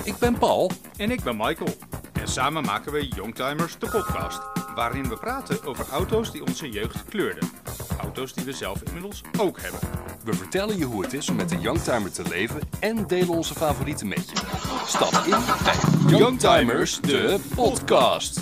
Ik ben Paul. En ik ben Michael. En samen maken we Youngtimers, de podcast. Waarin we praten over auto's die onze jeugd kleurden. Auto's die we zelf inmiddels ook hebben. We vertellen je hoe het is om met een Youngtimer te leven en delen onze favorieten met je. Stap in bij Youngtimers, de podcast.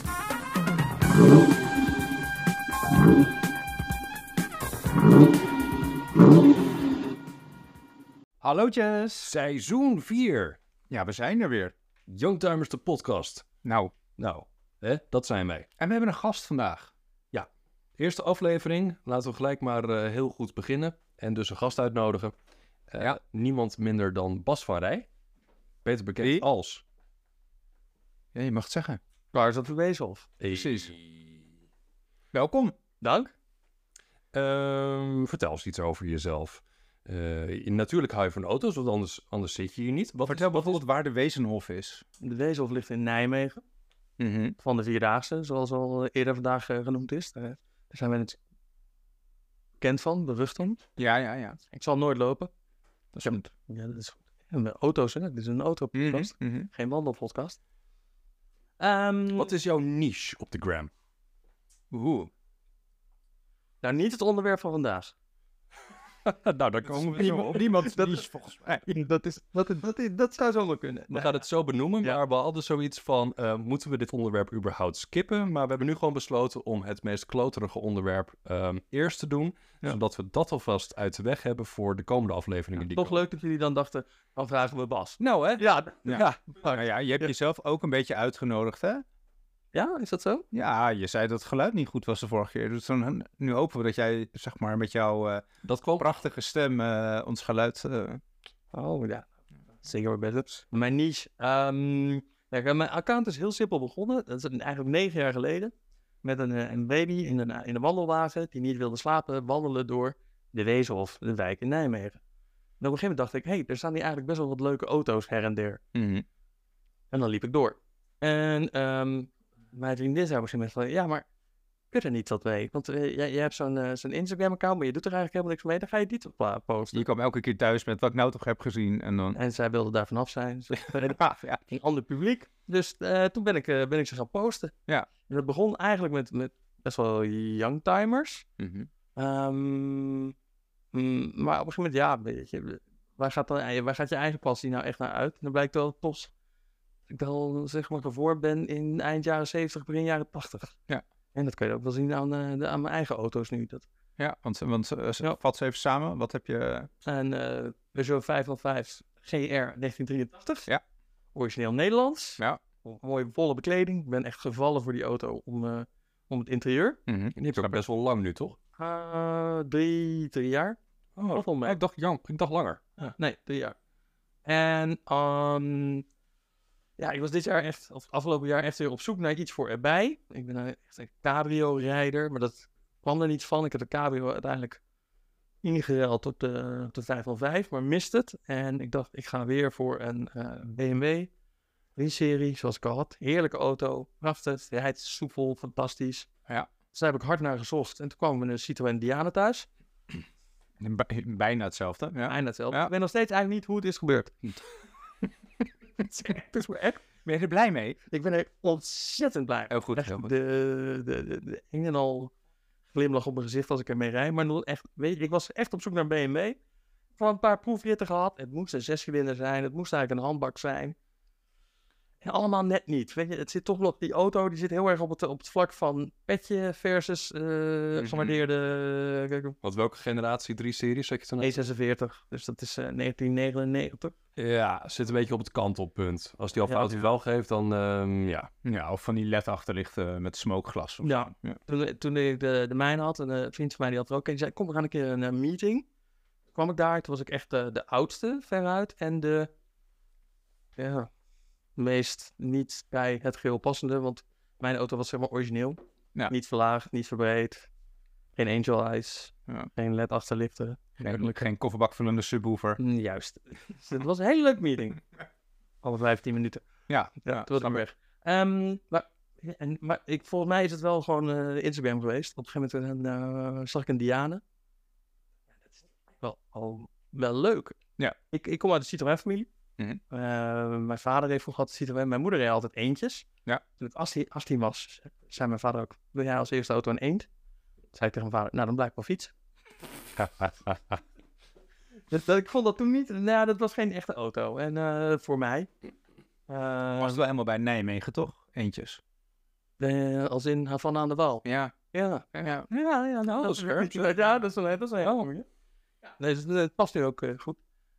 Hallootjes. Seizoen 4. Ja, we zijn er weer. Youngtimers, de podcast. Nou, Dat zijn wij. en we hebben een gast vandaag. Eerste aflevering. Laten we gelijk maar heel goed beginnen. En dus een gast uitnodigen. Niemand minder dan Bas van Rij. Beter bekend Wie? als... Ja, je mag het zeggen. Waar is dat verwezen of? Precies. Welkom. Dank. Vertel eens iets over jezelf. Natuurlijk hou je van auto's, want anders zit je hier niet. Vertel bijvoorbeeld waar de Wezenhof is. De Wezenhof ligt in Nijmegen. Van de Vierdaagse, zoals al eerder vandaag genoemd is. Daar zijn we het bekend van, bewust van. Ja. Ik zal nooit lopen. Dat is goed. Ja, dat is goed. En met auto's, hè. Dit is een autopodcast. Geen wandelpodcast. Wat is jouw niche op de gram? Nou, niet het onderwerp van vandaag. Nou, daar komen we zo op. Niemand Dat die is- volgens mij. Dat zou zomaar kunnen. We gaan het zo benoemen, Ja. maar we hadden zoiets van... moeten we dit onderwerp überhaupt skippen? Maar we hebben nu gewoon besloten om het meest kloterige onderwerp eerst te doen. Ja. Zodat we dat alvast uit de weg hebben voor de komende afleveringen. die Toch komen. leuk dat jullie dan dachten, dan vragen we Bas. Nou hè? Ja, Ja. Nou ja, je hebt jezelf ook een beetje uitgenodigd, hè? ja, is dat zo? Ja, je zei dat het geluid niet goed was de vorige keer. Dus dan, nu hopen we dat jij, zeg maar, met jouw Dat kwam. prachtige stem ons geluid... Oh ja, zeker wel beter. Mijn niche. Mijn account is heel simpel begonnen. Dat is eigenlijk 9 jaar geleden. Met een baby in een wandelwagen die niet wilde slapen, wandelen door de Wezenhof, de wijk in Nijmegen. En op een gegeven moment dacht ik, er staan hier eigenlijk best wel wat leuke auto's her en der. En dan liep ik door. En mijn vriendin zei op een gegeven moment van, ja, maar kun je er niet wat mee? Want jij hebt zo'n Instagram-account, maar je doet er eigenlijk helemaal niks mee. Dan ga je die toch posten. Je kwam elke keer thuis met wat ik nou toch heb gezien. En dan... En zij wilde daar vanaf zijn. Dus ja. een ander publiek. Dus toen ben ik ze gaan posten. Ja. En dat begon eigenlijk met best wel youngtimers. Maar op een gegeven moment, ja, weet je, waar gaat je eigen passie nou echt naar uit? En dan blijkt wel toch dat ik wel, zeg maar, gevormd ben in eind jaren 70, begin jaren 80. Ja. En dat kun je ook wel zien aan mijn eigen auto's nu. Dat Ja, want vat ze even samen. Wat heb je... zijn Peugeot 505 GR 1983. Ja. Origineel Nederlands. Ja. Mooie volle bekleding. Ik ben echt gevallen voor die auto om het interieur. Die heb je ook best wel lang nu, toch? 3 jaar. Oh, wel mee. ik dacht langer. Nee, 3 jaar. En ik was dit jaar echt, of afgelopen jaar echt weer op zoek naar iets voor erbij. Ik ben echt een cabrio-rijder, maar dat kwam er niet van. Ik heb de cabrio uiteindelijk ingeruild op de 505, maar mist het. En ik dacht, ik ga weer voor een BMW 3-serie, zoals ik al had. Heerlijke auto, prachtig, hij rijdt soepel, fantastisch. Ja. Dus daar heb ik hard naar gezocht. En toen kwam een Citroën Diana thuis. Bijna hetzelfde. Ja. Bijna hetzelfde. Ja. Ik weet nog steeds eigenlijk niet hoe het is gebeurd. Het is echt. Ben je er blij mee? Ik ben er ontzettend blij. Heel goed, Echt heel goed. de een en al glimlach op mijn gezicht als ik ermee rijd. Maar nog echt, weet je, ik was echt op zoek naar een BMW. Voor een paar proefritten gehad. Het moest een 6-cilinder zijn. Het moest eigenlijk een handbak zijn. En allemaal net niet. Weet je, het zit toch nog, die auto die zit heel erg op het vlak van petje versus gewaardeerde Want welke generatie 3-series zat je toen? E46. Dus dat is 1999. Ja, zit een beetje op het kantelpunt. Als die al Ja. fout wel geeft, dan ja. Ja, of van die LED-achterlichten met smokeglas. of Ja. zo. Toen ik de mijne had, en een vriend van mij die had er ook een, die zei, kom, we gaan een keer een meeting. Toen kwam ik daar, toen was ik echt de oudste veruit en de meest niet bij het geheel passende, want mijn auto was zeg maar origineel. Ja. Niet verlaagd, niet verbreed, geen angel eyes, Ja. geen LED achterlichten. Geen kofferbakvullende subwoofer. Juist. Dus het was een hele leuke meeting. Alle 15 minuten. Ja, Toen was ik weg. Maar volgens mij is het wel gewoon Instagram geweest. Op een gegeven moment zag ik een Diane. Ja, dat is wel leuk. Ja. Ik kom uit de Citroën-familie. Mijn vader heeft vroeger altijd Citroën. Mijn moeder reed altijd eendjes. Ja. Toen ik 18 was, zei mijn vader ook, wil jij als eerste auto een eend? Toen zei ik tegen mijn vader, nou dan blijf ik wel fietsen. Ik vond dat toen niet, nou dat was geen echte auto. En voor mij. Was het wel helemaal bij Nijmegen, toch? Eentjes. Als in Havana aan de Waal. Ja. Ja, nou, dat is scherp. Ja, dat is een heel mooie. Nee, dus, het past nu ook goed.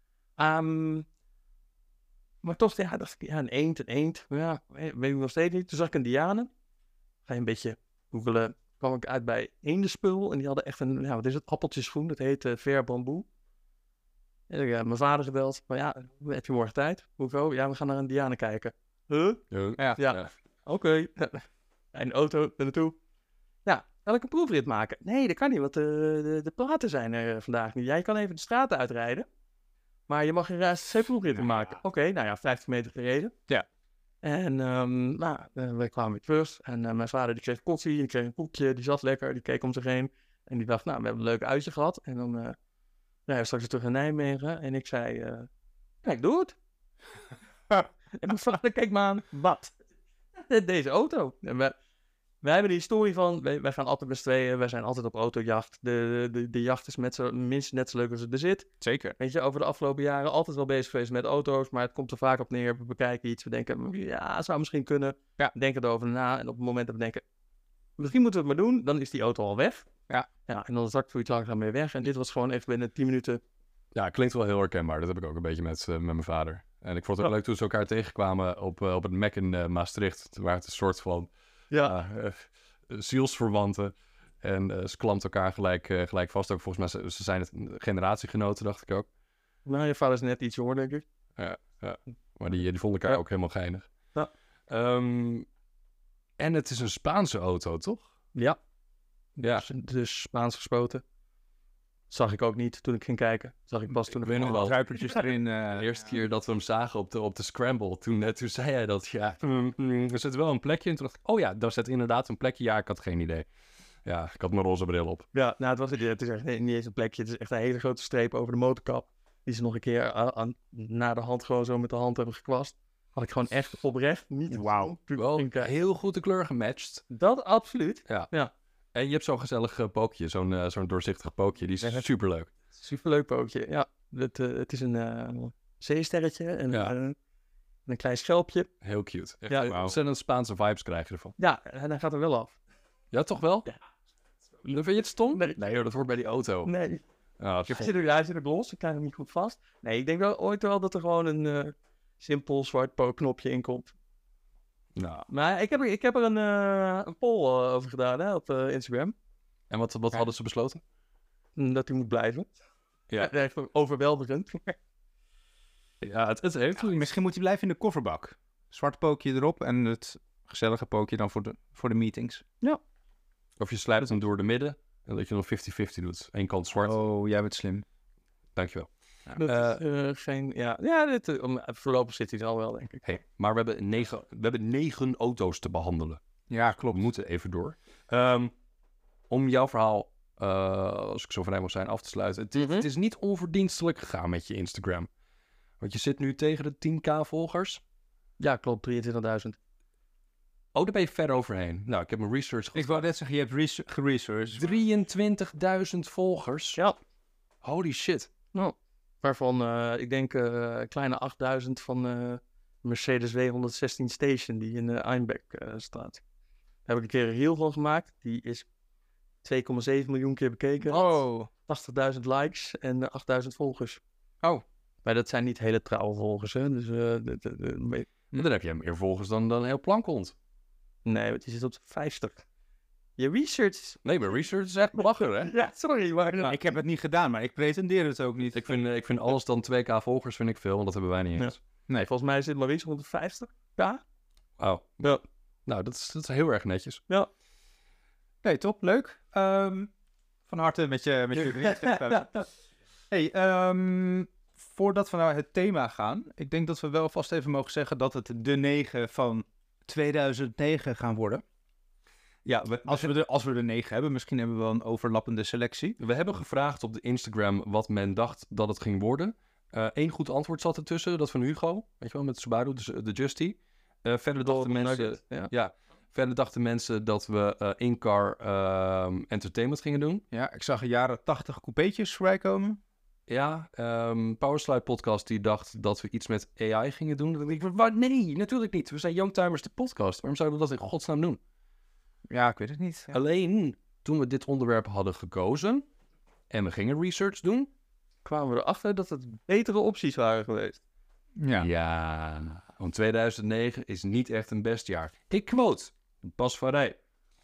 Maar toch, ja, dacht ik, ja, een eend. Ja, weet ik nog steeds niet. Toen zag ik een Diane. Ga je een beetje googelen. Kwam ik uit bij Eendenspul. En die hadden echt een, wat is het, appeltjesgroen. Dat heet Ver Bamboe. En ik heb mijn vader gebeld. Maar ja, heb je morgen tijd? Hoezo? Ja, we gaan naar een Diane kijken. Huh? Ja. Oké. En de auto, er naartoe. Ja, kan ik een proefrit maken? Nee, dat kan niet, want de platen zijn er vandaag niet. Jij kan even de straten uitrijden. Maar je mag een proefritten maken. Oké, nou ja, 50 meter gereden. Ja. En we kwamen weer terug. En mijn vader die kreeg koffie, die kreeg een koekje. Die zat lekker, die keek om zich heen. En die dacht, nou, we hebben een leuk uitje gehad. En dan straks weer terug in Nijmegen. En ik zei, ja, ik doe het. En mijn vader keek me aan, wat? Deze auto. En wij hebben de historie van, wij gaan altijd met z'n tweeën, wij zijn altijd op autojacht. De jacht is minstens net zo leuk als het bezit. Zeker. Weet je, over de afgelopen jaren altijd wel bezig geweest met auto's, maar het komt er vaak op neer. We bekijken iets, we denken, ja, zou misschien kunnen. Ja. We denken erover na en op het moment dat we denken, misschien moeten we het maar doen, dan is die auto al weg. Ja. En dan zakt zoiets langzaam weer weg. En dit was gewoon echt binnen 10 minuten. Ja, klinkt wel heel herkenbaar. Dat heb ik ook een beetje met mijn vader. En ik vond het ook leuk toen ze elkaar tegenkwamen op het Mac in Maastricht. Waar het een soort van zielsverwanten. En ze klampten elkaar gelijk vast. Ook volgens mij, ze zijn het generatiegenoten, dacht ik ook. Nou, je vader is net iets jonger, denk ik. Ja. Maar die vonden elkaar ook helemaal geinig. Ja. En het is een Spaanse auto, toch? Ja. Ja. Dus Spaans gespoten. Zag ik ook niet toen ik ging kijken. Zag ik pas toen Ik weet nog wel. Druipertjes erin. De eerste keer dat we hem zagen op de Scramble, toen zei hij dat, er zit wel een plekje in. Toen dacht ik, oh ja, daar zit inderdaad een plekje. Ja, ik had geen idee. Ja, ik had mijn roze bril op. Ja, nou, het is echt niet eens een plekje. Het is echt een hele grote streep over de motorkap. Die ze nog een keer na de hand gewoon zo met de hand hebben gekwast. Had ik gewoon echt oprecht niet. Wauw. Wel heel goed de kleur gematcht. Dat absoluut. Ja. En je hebt zo'n gezellig pookje, zo'n doorzichtig pookje. Die is superleuk. Superleuk pookje, ja. Het is een zeesterretje en een klein schelpje. Heel cute. Echt, Ja, ontzettend Spaanse vibes krijg je ervan. Ja, en hij gaat er wel af. Ja, toch wel? Ja. Vind je het stom? Nee. Nee hoor, dat hoort bij die auto. Nee. Oh, Hij zit ook los, ik krijg hem niet goed vast. Nee, ik denk wel ooit wel dat er gewoon een simpel zwart knopje in komt. nou. Maar ik heb er een poll over gedaan hè, op Instagram. En wat hadden ze besloten? Dat hij moet blijven. Ja. Echt overweldigend. Ja, het heeft Misschien moet hij blijven in de kofferbak. Zwart pookje erop en het gezellige pookje dan voor de meetings. Of je slijpt hem door de midden en dat je nog 50-50 doet. Eén kant zwart. Oh, jij bent slim. Dankjewel. Dat is geen... voorlopig zit hij er al wel, denk ik. Hey, maar we hebben 9 auto's te behandelen. Ja, We klopt. moeten even door. Om jouw verhaal, als ik zo vrij mag zijn, af te sluiten. Het is niet onverdienstelijk gegaan met je Instagram. Want je zit nu tegen de 10.000 volgers. Ja, klopt. 23.000. Oh, daar ben je ver overheen. Nou, ik heb mijn research Ik wou net zeggen, je hebt geresearched. 23.000 volgers. Ja. Holy shit. Nou, waarvan ik denk kleine 8.000 van Mercedes W116 Station die in Einbeck staat. Daar heb ik een keer een reel van gemaakt. Die is 2,7 miljoen keer bekeken. Oh. 80.000 likes en 8.000 volgers. Oh. Maar dat zijn niet hele trouwe volgers, hè. Dus, En dan heb jij meer volgers dan een heel plankont. nee, want die zit op 50. Je research... Nee, maar research is echt lachen, hè? Ja, sorry, maar... Nou, ik heb het niet gedaan, maar ik pretendeer het ook niet. Ik vind alles dan 2.000 volgers vind ik veel, want dat hebben wij niet eens. Nee, volgens mij zit Maurice 150. Ja? Oh. Ja. Nou, dat is heel erg netjes. Ja. Nee, top. Leuk. Van harte met je Hey, voordat we naar het thema gaan, ik denk dat we wel vast even mogen zeggen dat het de 9 van 2009 gaan worden. Ja, Als we er 9 hebben, misschien hebben we wel een overlappende selectie. we hebben gevraagd op de Instagram wat men dacht dat het ging worden. Eén goed antwoord zat ertussen, dat van Hugo. Weet je wel, met de Subaru, de Justy. Verder dachten mensen... Verder dachten mensen dat we in-car entertainment gingen doen. Ja, ik zag jaren 80 coupeetjes voorbij komen. Ja, Powerslide podcast die dacht dat we iets met AI gingen doen. Dan denk ik, nee, natuurlijk niet. We zijn Youngtimers de podcast. Waarom zouden we dat in godsnaam doen? Ja, ik weet het niet. Ja. Alleen toen we dit onderwerp hadden gekozen en we gingen research doen. Kwamen we erachter dat het betere opties waren geweest. Ja. Want 2009 is niet echt een best jaar. Ik quote Bas van Rij.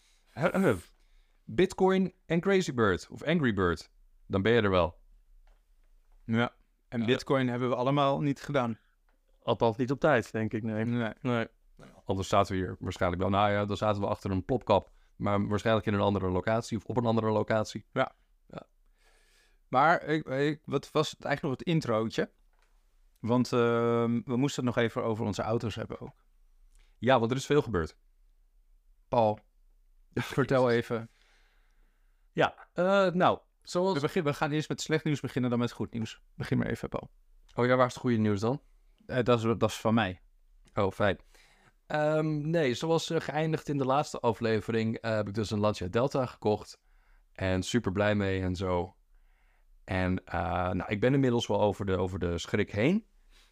Bitcoin en Crazy Bird of Angry Bird. Dan ben je er wel. Ja. En Bitcoin hebben we allemaal niet gedaan. Althans niet op tijd, denk ik. Nee. Anders zaten we hier waarschijnlijk wel. Nou ja, dan zaten we achter een plopkap. Maar waarschijnlijk in een andere locatie of op een andere locatie. Ja. Maar wat was het eigenlijk nog het introotje? Want we moesten het nog even over onze auto's hebben ook. Ja, want er is veel gebeurd. Paul, vertel even. Ja, zoals... We gaan eerst met slecht nieuws beginnen, dan met goed nieuws. Begin maar even, Paul. Oh ja, waar is het goede nieuws dan? Dat is van mij. Oh, fijn. Nee, zoals geëindigd in de laatste aflevering heb ik dus een Lancia Delta gekocht. En super blij mee en zo. En ik ben inmiddels wel over de schrik heen.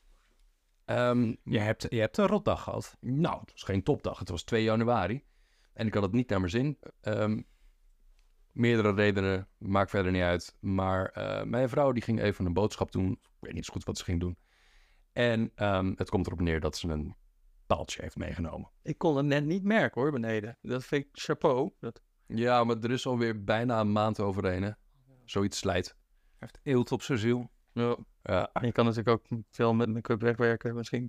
Je hebt een rotdag gehad. Nou, het was geen topdag. Het was 2 januari. En ik had het niet naar mijn zin. Meerdere redenen, maakt verder niet uit. Maar mijn vrouw die ging even een boodschap doen. Ik weet niet zo goed wat ze ging doen. En het komt erop neer dat ze een paaltje heeft meegenomen. Ik kon het net niet merken hoor, beneden. Dat vind ik chapeau. Ja, maar er is alweer bijna een maand overheen, hè. Zoiets slijt. Hij heeft eelt op zijn ziel. Ja. Je kan natuurlijk ook veel met make-up wegwerken misschien.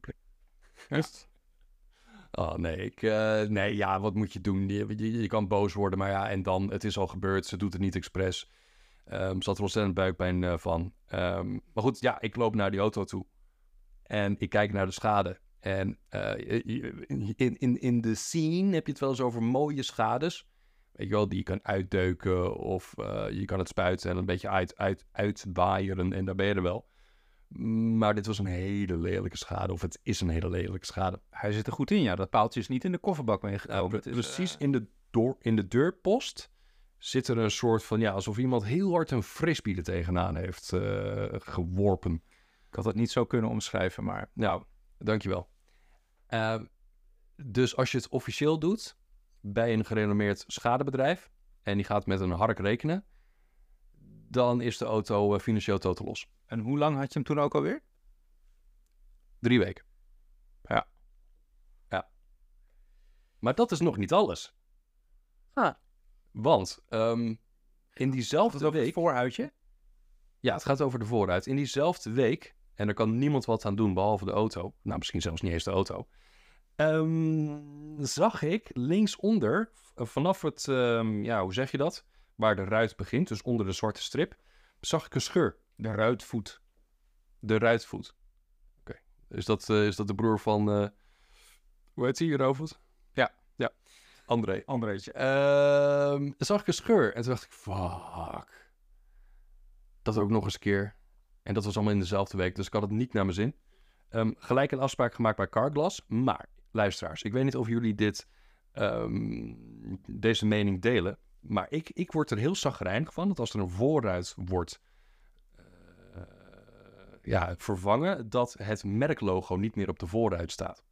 Oh nee, wat moet je doen? Je kan boos worden, maar ja, en dan, het is al gebeurd. Ze doet het niet expres. Ze had er ontzettend buikpijn van. Maar goed, ja, ik loop naar die auto toe. En ik kijk naar de schade. En in de scene heb je het wel eens over mooie schades. Weet je wel, die je kan uitdeuken of je kan het spuiten en een beetje uitwaaieren en daar ben je er wel. Maar dit was een hele lelijke schade, of het is een hele lelijke schade. Hij zit er goed in, ja. Dat paaltje is niet in de kofferbak meegenomen. Precies in de deurpost zit er een soort van, ja, alsof iemand heel hard een frisbee er tegenaan heeft geworpen. Ik had het niet zo kunnen omschrijven, maar... Nou, dankjewel. Dus als je het officieel doet bij een gerenommeerd schadebedrijf en die gaat met een hark rekenen, dan is de auto financieel totaal los. En hoe lang had je hem toen ook alweer? 3 weken. Ja. Maar dat is nog niet alles. Want in diezelfde week... Het voorhuidje? Ja, het gaat over de vooruit. In diezelfde week, en er kan niemand wat aan doen behalve de auto, nou misschien zelfs niet eens de auto, zag ik linksonder, vanaf het, hoe zeg je dat? Waar de ruit begint, dus onder de zwarte strip, zag ik een scheur. De ruitvoet. De ruitvoet. Oké. Is dat de broer van... hoe heet hij hierover? Ja. Andreetje. Zag ik een scheur. En toen dacht ik, fuck. Dat ook nog eens een keer. En dat was allemaal in dezelfde week. Dus ik had het niet naar mijn zin. Gelijk een afspraak gemaakt bij Carglass. Maar, luisteraars, ik weet niet of jullie deze mening delen. Maar ik word er heel chagrijnig van dat als er een voorruit wordt vervangen, dat het merklogo niet meer op de voorruit staat.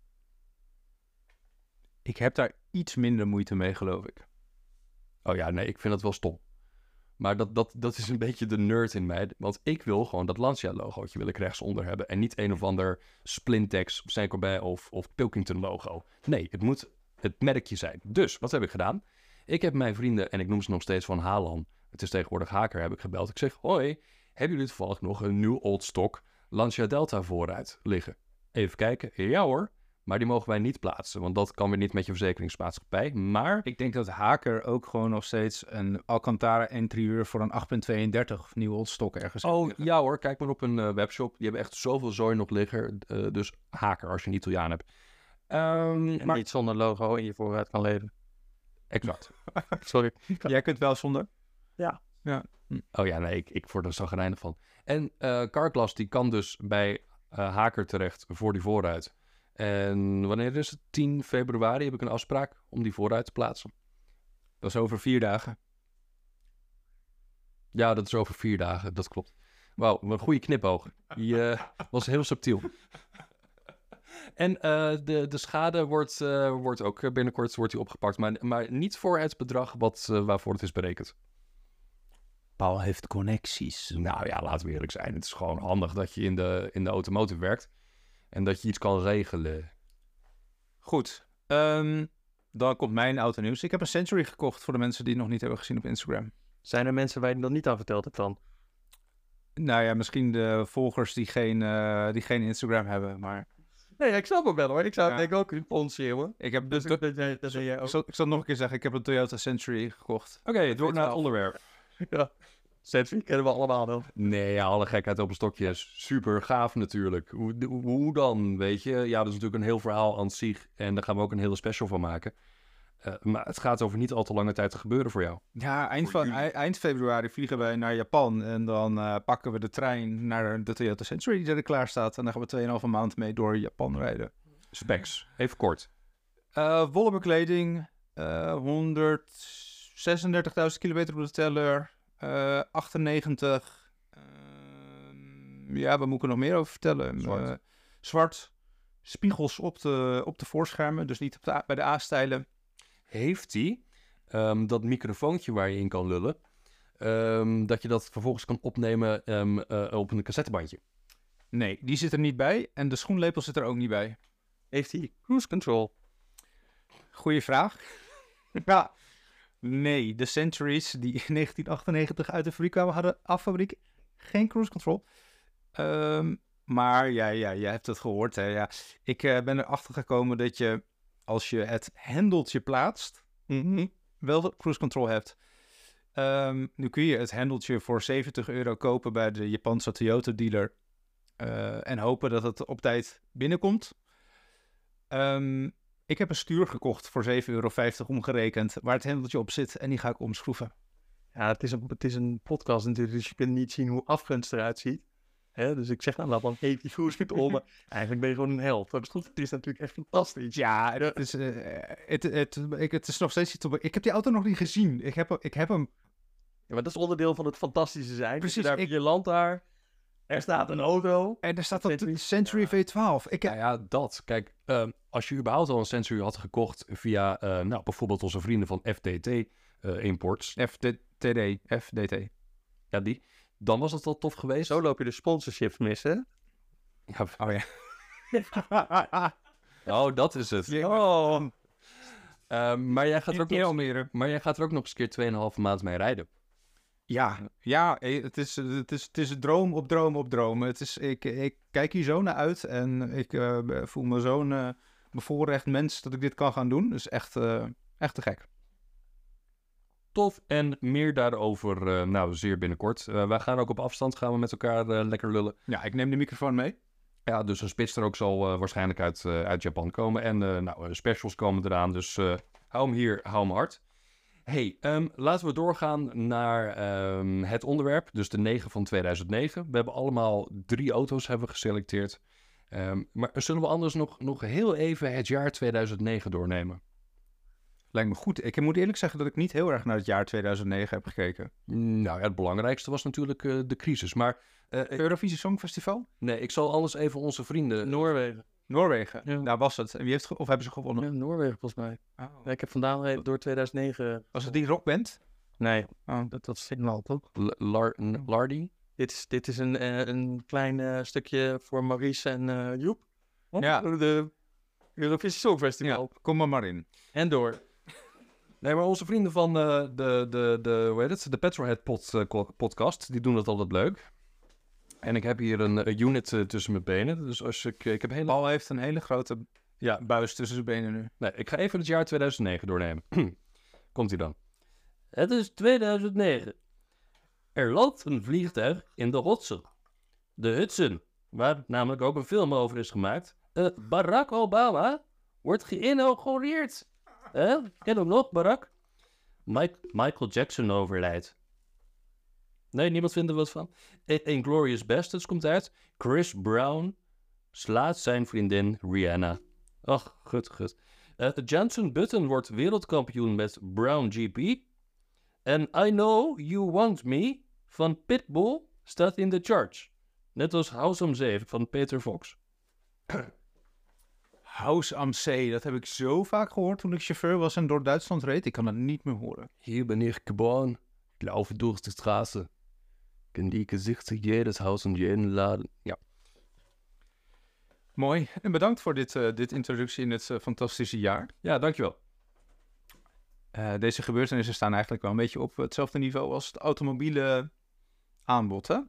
Ik heb daar iets minder moeite mee, geloof ik. Oh ja, nee, ik vind dat wel stom. Maar dat is een beetje de nerd in mij. Want ik wil gewoon dat Lancia-logootje wil ik rechtsonder hebben. En niet een of ander Splintex, Saint-Gobain of Pilkington logo. Nee, het moet het merkje zijn. Dus, wat heb ik gedaan? Ik heb mijn vrienden, en ik noem ze nog steeds van Halan. Het is tegenwoordig Haker, heb ik gebeld. Ik zeg, hoi, hebben jullie toevallig nog een nieuw old stock Lancia Delta vooruit liggen? Even kijken. Ja hoor. Maar die mogen wij niet plaatsen, want dat kan weer niet met je verzekeringsmaatschappij. Maar ik denk dat Haker ook gewoon nog steeds een Alcantara interieur voor een 8.32 nieuw old stock ergens heeft liggen. Ja hoor, kijk maar op een webshop. Die hebben echt zoveel zooi nog liggen. Dus Haker als je een Italiaan hebt. Maar niet zonder logo in je voorruit kan leven. Exact. Sorry. Jij kunt wel zonder? Ja. Ja. Oh ja, nee, ik word er zagrijnig van. En Carglass die kan dus bij Haker terecht voor die voorruit. En wanneer is het? 10 februari heb ik een afspraak om die voorruit te plaatsen. Dat is over 4 dagen. Ja, dat is over 4 dagen, dat klopt. Wauw, een goede knipoog. Die was heel subtiel. En de schade wordt ook binnenkort die opgepakt. Maar niet voor het bedrag waarvoor het is berekend. Paul heeft connecties. Nou ja, laten we eerlijk zijn. Het is gewoon handig dat je in de automotive werkt. En dat je iets kan regelen. Goed. Dan komt mijn auto nieuws. Ik heb een Century gekocht voor de mensen die het nog niet hebben gezien op Instagram. Zijn er mensen waar je het nog niet aan verteld hebt dan? Nou ja, misschien de volgers die geen Instagram hebben, maar... Nee, ik snap hem wel hoor. Ik zou het Ja. denk ik ook onschreeuwen. Ik heb Dus dus dat jij ook. ik zal het nog een keer zeggen, ik heb een Toyota Century gekocht. Oké, door naar het onderwerp. Ja. Century kennen we allemaal wel. Nee, ja, alle gekheid op een stokje is super gaaf natuurlijk. Hoe dan, weet je? Ja, dat is natuurlijk een heel verhaal aan zich. En daar gaan we ook een hele special van maken. Maar het gaat over niet al te lange tijd te gebeuren voor jou. Ja, Voor jullie. eind februari vliegen wij naar Japan en dan pakken we de trein naar de Toyota Century die er klaar staat. En dan gaan we 2,5 maand mee door Japan rijden. Specs, even kort. Wollen bekleding, 136.000 kilometer op de teller, 98. Ja, waar moet ik er nog meer over vertellen? Zwart. Zwart. Spiegels op de voorschermen, dus niet bij de A-stijlen. Heeft hij dat microfoontje waar je in kan lullen, dat je dat vervolgens kan opnemen op een cassettebandje? Nee, die zit er niet bij en de schoenlepel zit er ook niet bij. Heeft hij cruise control? Goeie vraag. Ja. Nee, de Centuries die in 1998 uit de fabriek kwamen, hadden affabriek geen cruise control. Maar ja, jij hebt het gehoord. Hè? Ja. Ik ben erachter gekomen dat je, als je het hendeltje plaatst, wel cruise control hebt. Nu kun je het hendeltje voor €70 kopen bij de Japanse Toyota dealer. En hopen dat het op tijd binnenkomt. Ik heb een stuur gekocht voor €7,50 omgerekend, waar het hendeltje op zit en die ga ik omschroeven. Ja, het is een podcast natuurlijk, dus je kunt niet zien hoe Afgunst eruit ziet. Hè? Dus ik zeg nou van, heeft die cruise control, maar eigenlijk ben je gewoon een held. Maar het is natuurlijk echt fantastisch. Ja, het is nog steeds niet te... Ik heb die auto nog niet gezien. Ik heb hem... Ja, maar dat is onderdeel van het fantastische zijn. Precies, Daar je land daar, er staat een auto. En er staat dat Century. Century V12. Ja, dat. Kijk, als je überhaupt al een Century had gekocht via bijvoorbeeld onze vrienden van FDT Imports. FDT. Ja, die. Dan was het wel tof geweest. Zo loop je de sponsorships mis, hè? Ja, Oh ja. oh, dat is het. Oh, Maar jij gaat er ook In nog, Almere. maar jij gaat er ook nog eens een keer 2,5 maand mee rijden. Ja, het is droom op droom op droom. Ik kijk hier zo naar uit en ik voel me zo'n bevoorrecht mens dat ik dit kan gaan doen. Dus echt te gek. Tof en meer daarover zeer binnenkort. Wij gaan ook op afstand gaan we met elkaar lekker lullen. Ja, ik neem de microfoon mee. Ja, dus een spits er ook zal waarschijnlijk uit Japan komen. En specials komen eraan, dus hou hem hier, hou hem hard. Hey, laten we doorgaan naar het onderwerp, dus de 9 van 2009. We hebben allemaal 3 auto's hebben we geselecteerd. Maar zullen we anders nog heel even het jaar 2009 doornemen? Lijkt me goed. Ik moet eerlijk zeggen dat ik niet heel erg naar het jaar 2009 heb gekeken. Nou ja, het belangrijkste was natuurlijk de crisis. Maar Eurovisie Songfestival? nee, ik zal anders even onze vrienden... Noorwegen. Noorwegen. Ja. Daar was het. En wie heeft of hebben ze gewonnen? Ja, Noorwegen volgens mij. Oh. Ja, ik heb vandaan door 2009... Was het die rockband? Nee, Oh. dat is Finland, toch? Lardy? Dit is een klein stukje voor Maurice en Joep. Ja. De Eurovisie Songfestival. Kom er maar in. En door. Nee, maar onze vrienden van de Petrolhead podcast, die doen dat altijd leuk. En ik heb hier een unit tussen mijn benen. Dus als ik heb hele... Paul heeft een hele grote buis tussen zijn benen nu. Nee, ik ga even het jaar 2009 doornemen. Komt-ie dan. Het is 2009. Er landt een vliegtuig in de rotsen. De Hudson, waar namelijk ook een film over is gemaakt. Barack Obama wordt geïnaugureerd. Ken hem nog, Barack? Michael Jackson overlijdt. Nee, niemand vindt er wat van. Inglourious Basterds komt uit. Chris Brown slaat zijn vriendin Rihanna. Ach, gut. Jenson Button wordt wereldkampioen met Brown GP. En I Know You Want Me van Pitbull staat in de charts. Net als House am Zee van Peter Fox. House am See, dat heb ik zo vaak gehoord toen ik chauffeur was en door Duitsland reed. Ik kan het niet meer horen. Hier ben ich geboren. Ich laufe durch die Straße. Ken die gezichten jedes Haus en jeden Laden. Ja. Mooi. En bedankt voor dit introductie in het fantastische jaar. Ja, dankjewel. Deze gebeurtenissen staan eigenlijk wel een beetje op hetzelfde niveau als het automobiele aanbod, hè?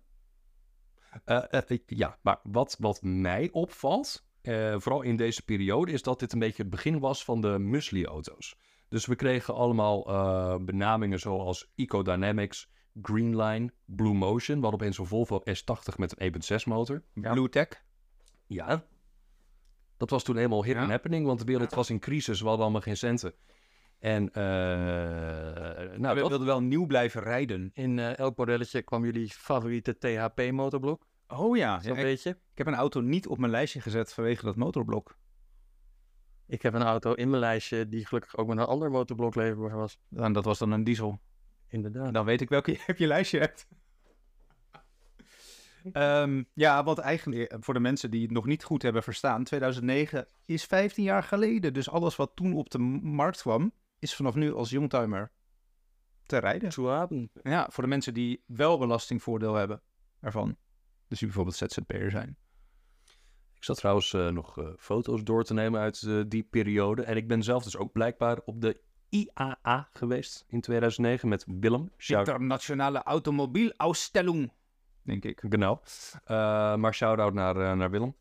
Ja, maar wat mij opvalt, vooral in deze periode, is dat dit een beetje het begin was van de Musli-auto's. Dus we kregen allemaal benamingen zoals Ecodynamics, Greenline, Blue Motion. We hadden opeens een Volvo S80 met een 1.6 motor. Ja. Bluetech. Ja. Dat was toen helemaal hip Ja. and happening, want de wereld was in crisis. We hadden allemaal geen centen. En We wilden wel nieuw blijven rijden. In elk modelletje kwam jullie favoriete THP-motorblok. Oh ja, Zo'n ik beetje. heb een auto niet op mijn lijstje gezet vanwege dat motorblok. Ik heb een auto in mijn lijstje die gelukkig ook met een ander motorblok leverbaar was. En dat was dan een diesel. Inderdaad. Dan weet ik welke je op je lijstje hebt. Ja, want eigenlijk voor de mensen die het nog niet goed hebben verstaan, 2009 is 15 jaar geleden. Dus alles wat toen op de markt kwam, is vanaf nu als youngtimer te rijden. Zwaben. Ja, voor de mensen die wel belastingvoordeel hebben ervan. Dus die bijvoorbeeld ZZP'er zijn. ik zat trouwens nog foto's door te nemen uit die periode. En ik ben zelf dus ook blijkbaar op de IAA geweest in 2009 met Willem. Internationale Automobielausstellung, denk ik. Genau. Maar shout-out naar Willem.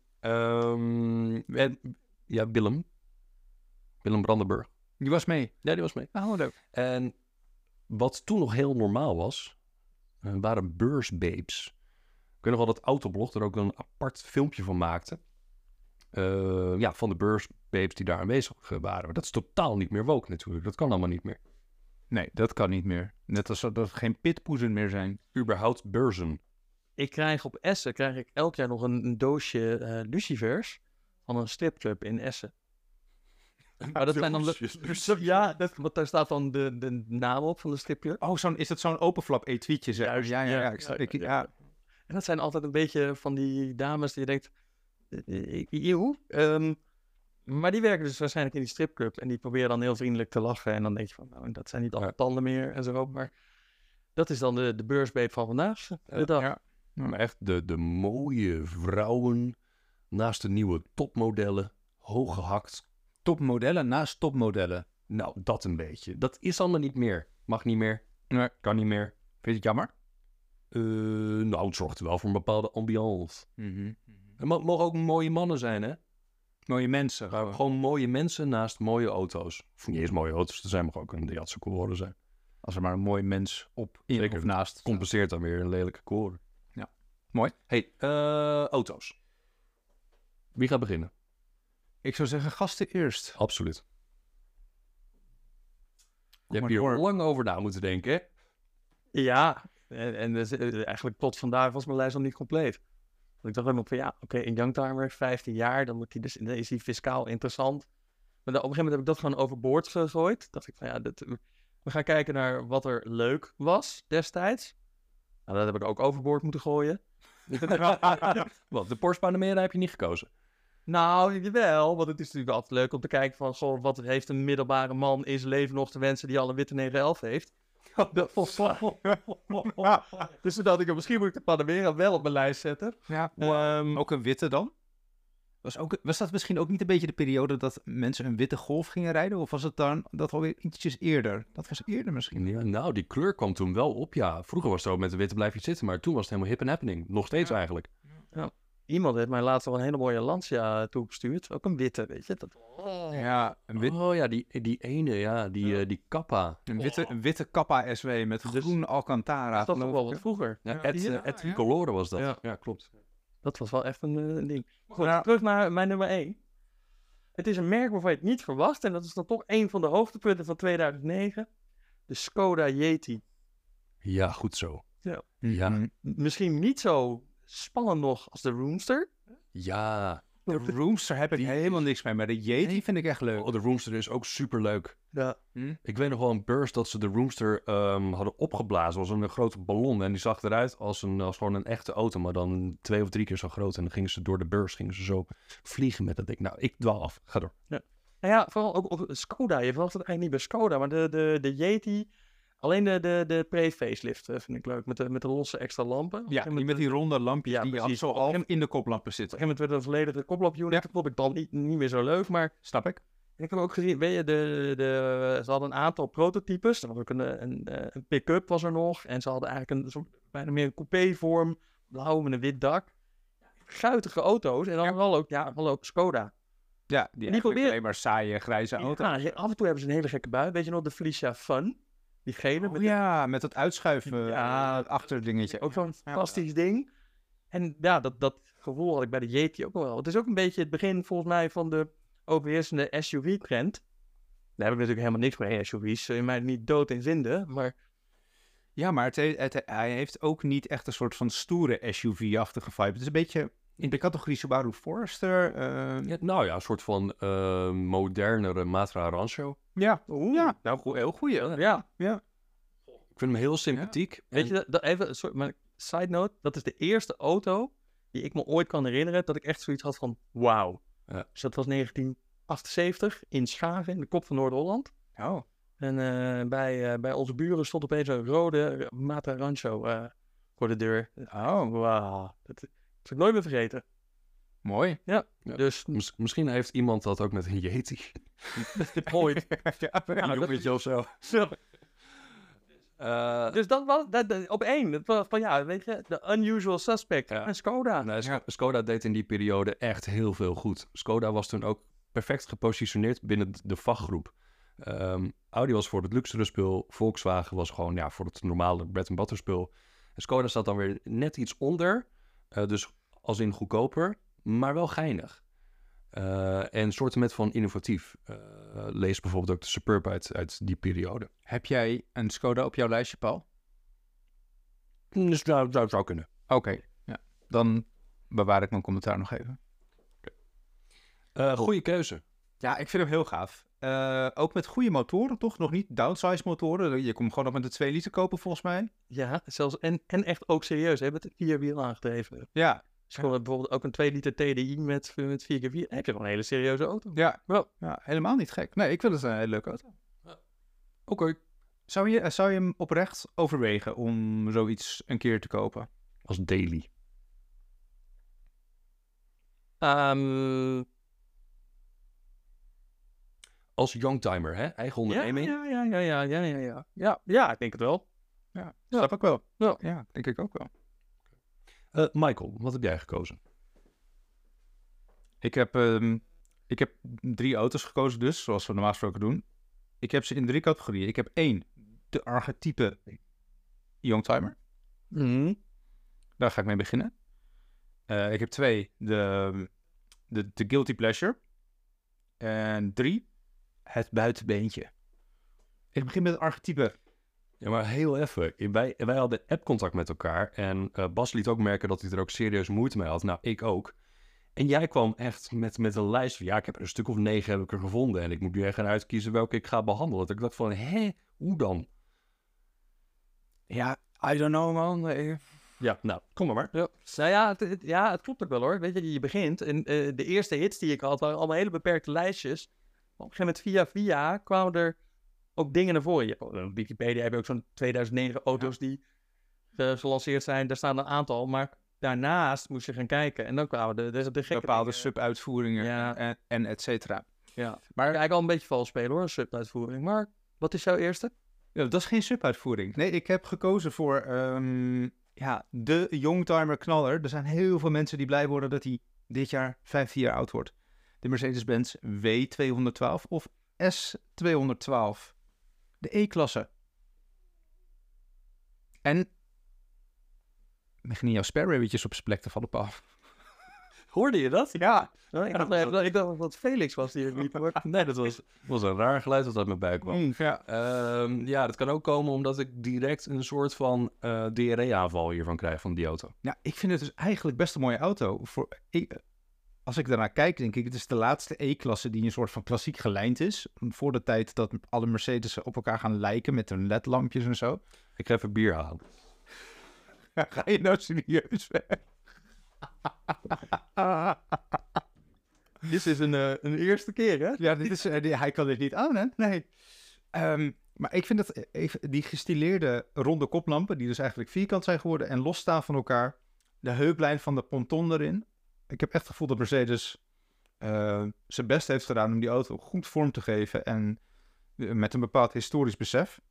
Ja, Willem. Willem Brandenburg. Die was mee. Ja, die was mee. Oh, leuk. En wat toen nog heel normaal was, waren beursbabes. Ik weet nog wel dat Autoblog er ook een apart filmpje van maakte. Van de beursbabes die daar aanwezig waren. Maar dat is totaal niet meer woke natuurlijk. Dat kan allemaal niet meer. Nee, dat kan niet meer. Net als dat er geen pitpoezen meer zijn. Überhaupt beurzen. Ik krijg op Essen elk jaar nog een doosje lucifers van een stripclub in Essen. Maar dat zijn dan want daar staat dan de naam op van de stripclub. Oh, is dat zo'n openflap etuietje? Zeg. Ja. Ja. En dat zijn altijd een beetje van die dames die je denkt, eeuw. Maar die werken dus waarschijnlijk in die stripclub en die proberen dan heel vriendelijk te lachen. En dan denk je van, nou, dat zijn niet alle tanden meer en zo. Maar dat is dan de beursbeep van vandaag. De dag. Ja. Maar echt de mooie vrouwen naast de nieuwe topmodellen, hooggehakt. Topmodellen naast topmodellen. Nou, dat een beetje. Dat is allemaal niet meer. Mag niet meer. Nee. Kan niet meer. Vind je het jammer? Nou, het zorgt wel voor een bepaalde ambiance. Het mogen ook mooie mannen zijn, hè? Mooie mensen. Maar gewoon mooie mensen naast mooie auto's. Of niet eens mooie auto's, er zijn mag ook een Daihatsu Coolore zijn. Als er maar een mooi mens op in Zeker. of naast. Compenseert dan weer een lelijke Coolore. Ja. Mooi. Hey, auto's. Wie gaat beginnen? Ik zou zeggen gasten eerst. Absoluut. Je hebt maar hier door. lang over na moeten denken, hè? Ja, en dus, eigenlijk tot vandaag was mijn lijst nog niet compleet. Want ik dacht helemaal van een youngtimer, 15 jaar, dan is hij fiscaal interessant. Maar op een gegeven moment heb ik dat gewoon overboord gegooid. Dacht ik van we gaan kijken naar wat er leuk was destijds. Nou, dat heb ik ook overboord moeten gooien. Wat, de Porsche Panamera heb je niet gekozen? Nou, jawel, want het is natuurlijk altijd leuk om te kijken van, goh, wat heeft een middelbare man in zijn leven nog te wensen die al een witte 911 heeft. Dus toen dacht ik, misschien moet ik de Panamera wel op mijn lijst zetten. Ja. Ehm, Ook een witte dan? Was dat misschien ook niet een beetje de periode dat mensen een witte Golf gingen rijden? Of was het dan dat alweer ietsjes eerder? Dat was eerder misschien. Ja, nou, die kleur kwam toen wel op, ja. Vroeger was het ook met de witte blijf je zitten, maar toen was het helemaal hip and happening. Nog steeds eigenlijk. Iemand heeft mij laatst al een hele mooie Lancia toegestuurd. Ook een witte, weet je. Ja, Oh ja, die ene, ja, die Kappa. een witte Kappa SW met groen Alcantara. Dat was nog wel wat vroeger. Ja, Ja, het Tricolore was dat. Ja. Ja, klopt. Dat was wel echt een ding. Goed, terug naar mijn nummer 1. Het is een merk waarvan je het niet verwacht. En dat is dan toch een van de hoogtepunten van 2009. De Skoda Yeti. Ja, goed zo. Ja. Misschien niet zo spannend nog als de Roomster. Ja. De Roomster heb ik helemaal niks mee, maar de Yeti vind ik echt leuk. Oh, de Roomster is ook superleuk. Ja. Ik weet nog wel een beurs dat ze de Roomster hadden opgeblazen. Het was een grote ballon en die zag eruit als gewoon een echte auto, maar dan 2 of 3 keer zo groot. En dan gingen ze door de beurs, zo vliegen met dat ding. Nou, ik dwaal af. Ga door. Nou ja, vooral ook op Skoda. Je verwacht het eigenlijk niet bij Skoda, maar de Yeti... Alleen de pre-facelift vind ik leuk, met de losse extra lampen. Ja, die met die ronde lampjes Ja, die precies. zo half in de koplampen zitten. Op een gegeven moment werd een volledige koplampunit. Dat vond ik dan niet meer zo leuk, maar... Snap ik? En ik heb ook gezien, weet je, ze hadden een aantal prototypes. Er was ook een pick-up was er nog. En ze hadden eigenlijk een soort, bijna meer een coupé-vorm, blauw met een wit dak. Guitige auto's. En dan vooral ook Skoda. Ja, die eigenlijk probeer- alleen maar saaie grijze auto. Ja, af en toe hebben ze een hele gekke bui. Weet je nog, de Felicia Fun? Die gele. Oh met ja, met dat uitschuiven Ja, achterdingetje. ook zo'n fantastisch ding. En ja, dat gevoel had ik bij de Yeti ook wel. Het is ook een beetje het begin volgens mij van de overheersende SUV-trend. Daar heb ik natuurlijk helemaal niks mee, SUV's. Zul je mij niet dood in vinden, maar... Ja, maar hij heeft ook niet echt een soort van stoere SUV-achtige vibe. Het is een beetje in de categorie Subaru Forester. Nou ja, een soort van modernere Matra Rancho. Ja, Oeh. nou heel goeie. Ja. Ik vind hem heel sympathiek. Weet je, even, sorry, maar side note, dat is de eerste auto die ik me ooit kan herinneren dat ik echt zoiets had van wauw. Ja. Dus dat was 1978 in Schagen, in de kop van Noord-Holland. Oh. En bij onze buren stond opeens een rode Matra Rancho voor de deur. Oh, Wauw, dat zal ik nooit meer vergeten. mooi. Ja. Dus Misschien heeft iemand dat ook met een Yeti. ooit. Een jongetje of zo. Dus dat was op één. Het was van ja, weet je, de unusual suspect. Ja. En Skoda. Nee, Skoda deed in die periode echt heel veel goed. Skoda was toen ook perfect gepositioneerd binnen de vakgroep. Audi was voor het luxere spul. Volkswagen was gewoon voor het normale bread-and-butter spul. En Skoda staat dan weer net iets onder. Dus als in goedkoper, maar wel geinig. En soorten met van innovatief. Lees bijvoorbeeld ook de Superb uit die periode. Heb jij een Skoda op jouw lijstje, Paul? Dus zou kunnen. Oké, ja. Dan bewaar ik mijn commentaar nog even. Goede keuze. Ja, ik vind hem heel gaaf. Ook met goede motoren, toch? Nog niet downsize motoren. Je komt gewoon nog met een 2 liter kopen, volgens mij. Ja, zelfs en echt ook serieus. Hè, met 4 wiel aangedreven. Ja, Dus gewoon bijvoorbeeld ook een 2 liter TDI met 4x4. Dan heb je gewoon een hele serieuze auto. ja. Wel. Ja, helemaal niet gek. Nee, ik vind het een hele leuke auto. Oké. Zou je hem oprecht overwegen om zoiets een keer te kopen? Als daily. Als youngtimer, hè? Eigen onderneming. Ja, ik denk het wel. Ja, snap ik wel. Ja. Ja, denk ik ook wel. Michael, wat heb jij gekozen? Ik heb 3 auto's gekozen dus, zoals we normaal gesproken doen. Ik heb ze in 3 categorieën. Ik heb 1, de archetype youngtimer. Daar ga ik mee beginnen. Ik heb 2, de guilty pleasure. En 3, het buitenbeentje. Ik begin met het archetype. Ja, maar heel even. Wij hadden appcontact met elkaar. En Bas liet ook merken dat hij er ook serieus moeite mee had. Nou, ik ook. En jij kwam echt met een lijst van... Ja, ik heb er een stuk of 9 heb ik er gevonden. En ik moet nu echt gaan uitkiezen welke ik ga behandelen. Dat ik dacht van, hoe dan? Ja, I don't know man. Ja, nou, kom maar. Ja. Nou ja, het klopt ook wel hoor. Weet je begint. En de eerste hits die ik had waren allemaal hele beperkte lijstjes. Op een gegeven moment via kwamen er ook dingen naar voren. Op Wikipedia heb je ook zo'n 2009 auto's die gelanceerd zijn. Daar staan een aantal, maar daarnaast moest je gaan kijken. En dan kwamen de gekke Bepaalde dingen. sub-uitvoeringen Ja. en et cetera. Ja, maar eigenlijk al een beetje vals spelen hoor, een sub-uitvoering. Maar wat is jouw eerste? Ja, dat is geen sub-uitvoering. Nee, ik heb gekozen voor de youngtimer knaller. Er zijn heel veel mensen die blij worden dat hij dit jaar 15 jaar oud wordt. De Mercedes-Benz W212 of S212. De E-klasse. En begin jouw spare ribbetjes op zijn plek te vallen, Paul. Hoorde je dat? Ja. Oh, ik dacht dat het Felix was die er liep. hoor. Nee, dat was een raar geluid dat uit mijn buik kwam. Ja. Ja, dat kan ook komen omdat ik direct een soort van diarree-aanval hiervan krijg van die auto. Nou, ik vind het dus eigenlijk best een mooie auto. Als ik daarnaar kijk, denk ik, het is de laatste E-klasse die een soort van klassiek gelijnd is. Voor de tijd dat alle Mercedes op elkaar gaan lijken met hun LED-lampjes en zo. Ik ga even bier halen. Ga je nou serieus weg? Dit is een eerste keer, hè? Ja, dit is, hij kan dit niet aan, hè? Nee. Maar ik vind dat die gestileerde ronde koplampen, die dus eigenlijk vierkant zijn geworden en losstaan van elkaar. De heuplijn van de ponton erin. Ik heb echt het gevoel dat Mercedes zijn best heeft gedaan om die auto goed vorm te geven en met een bepaald historisch besef.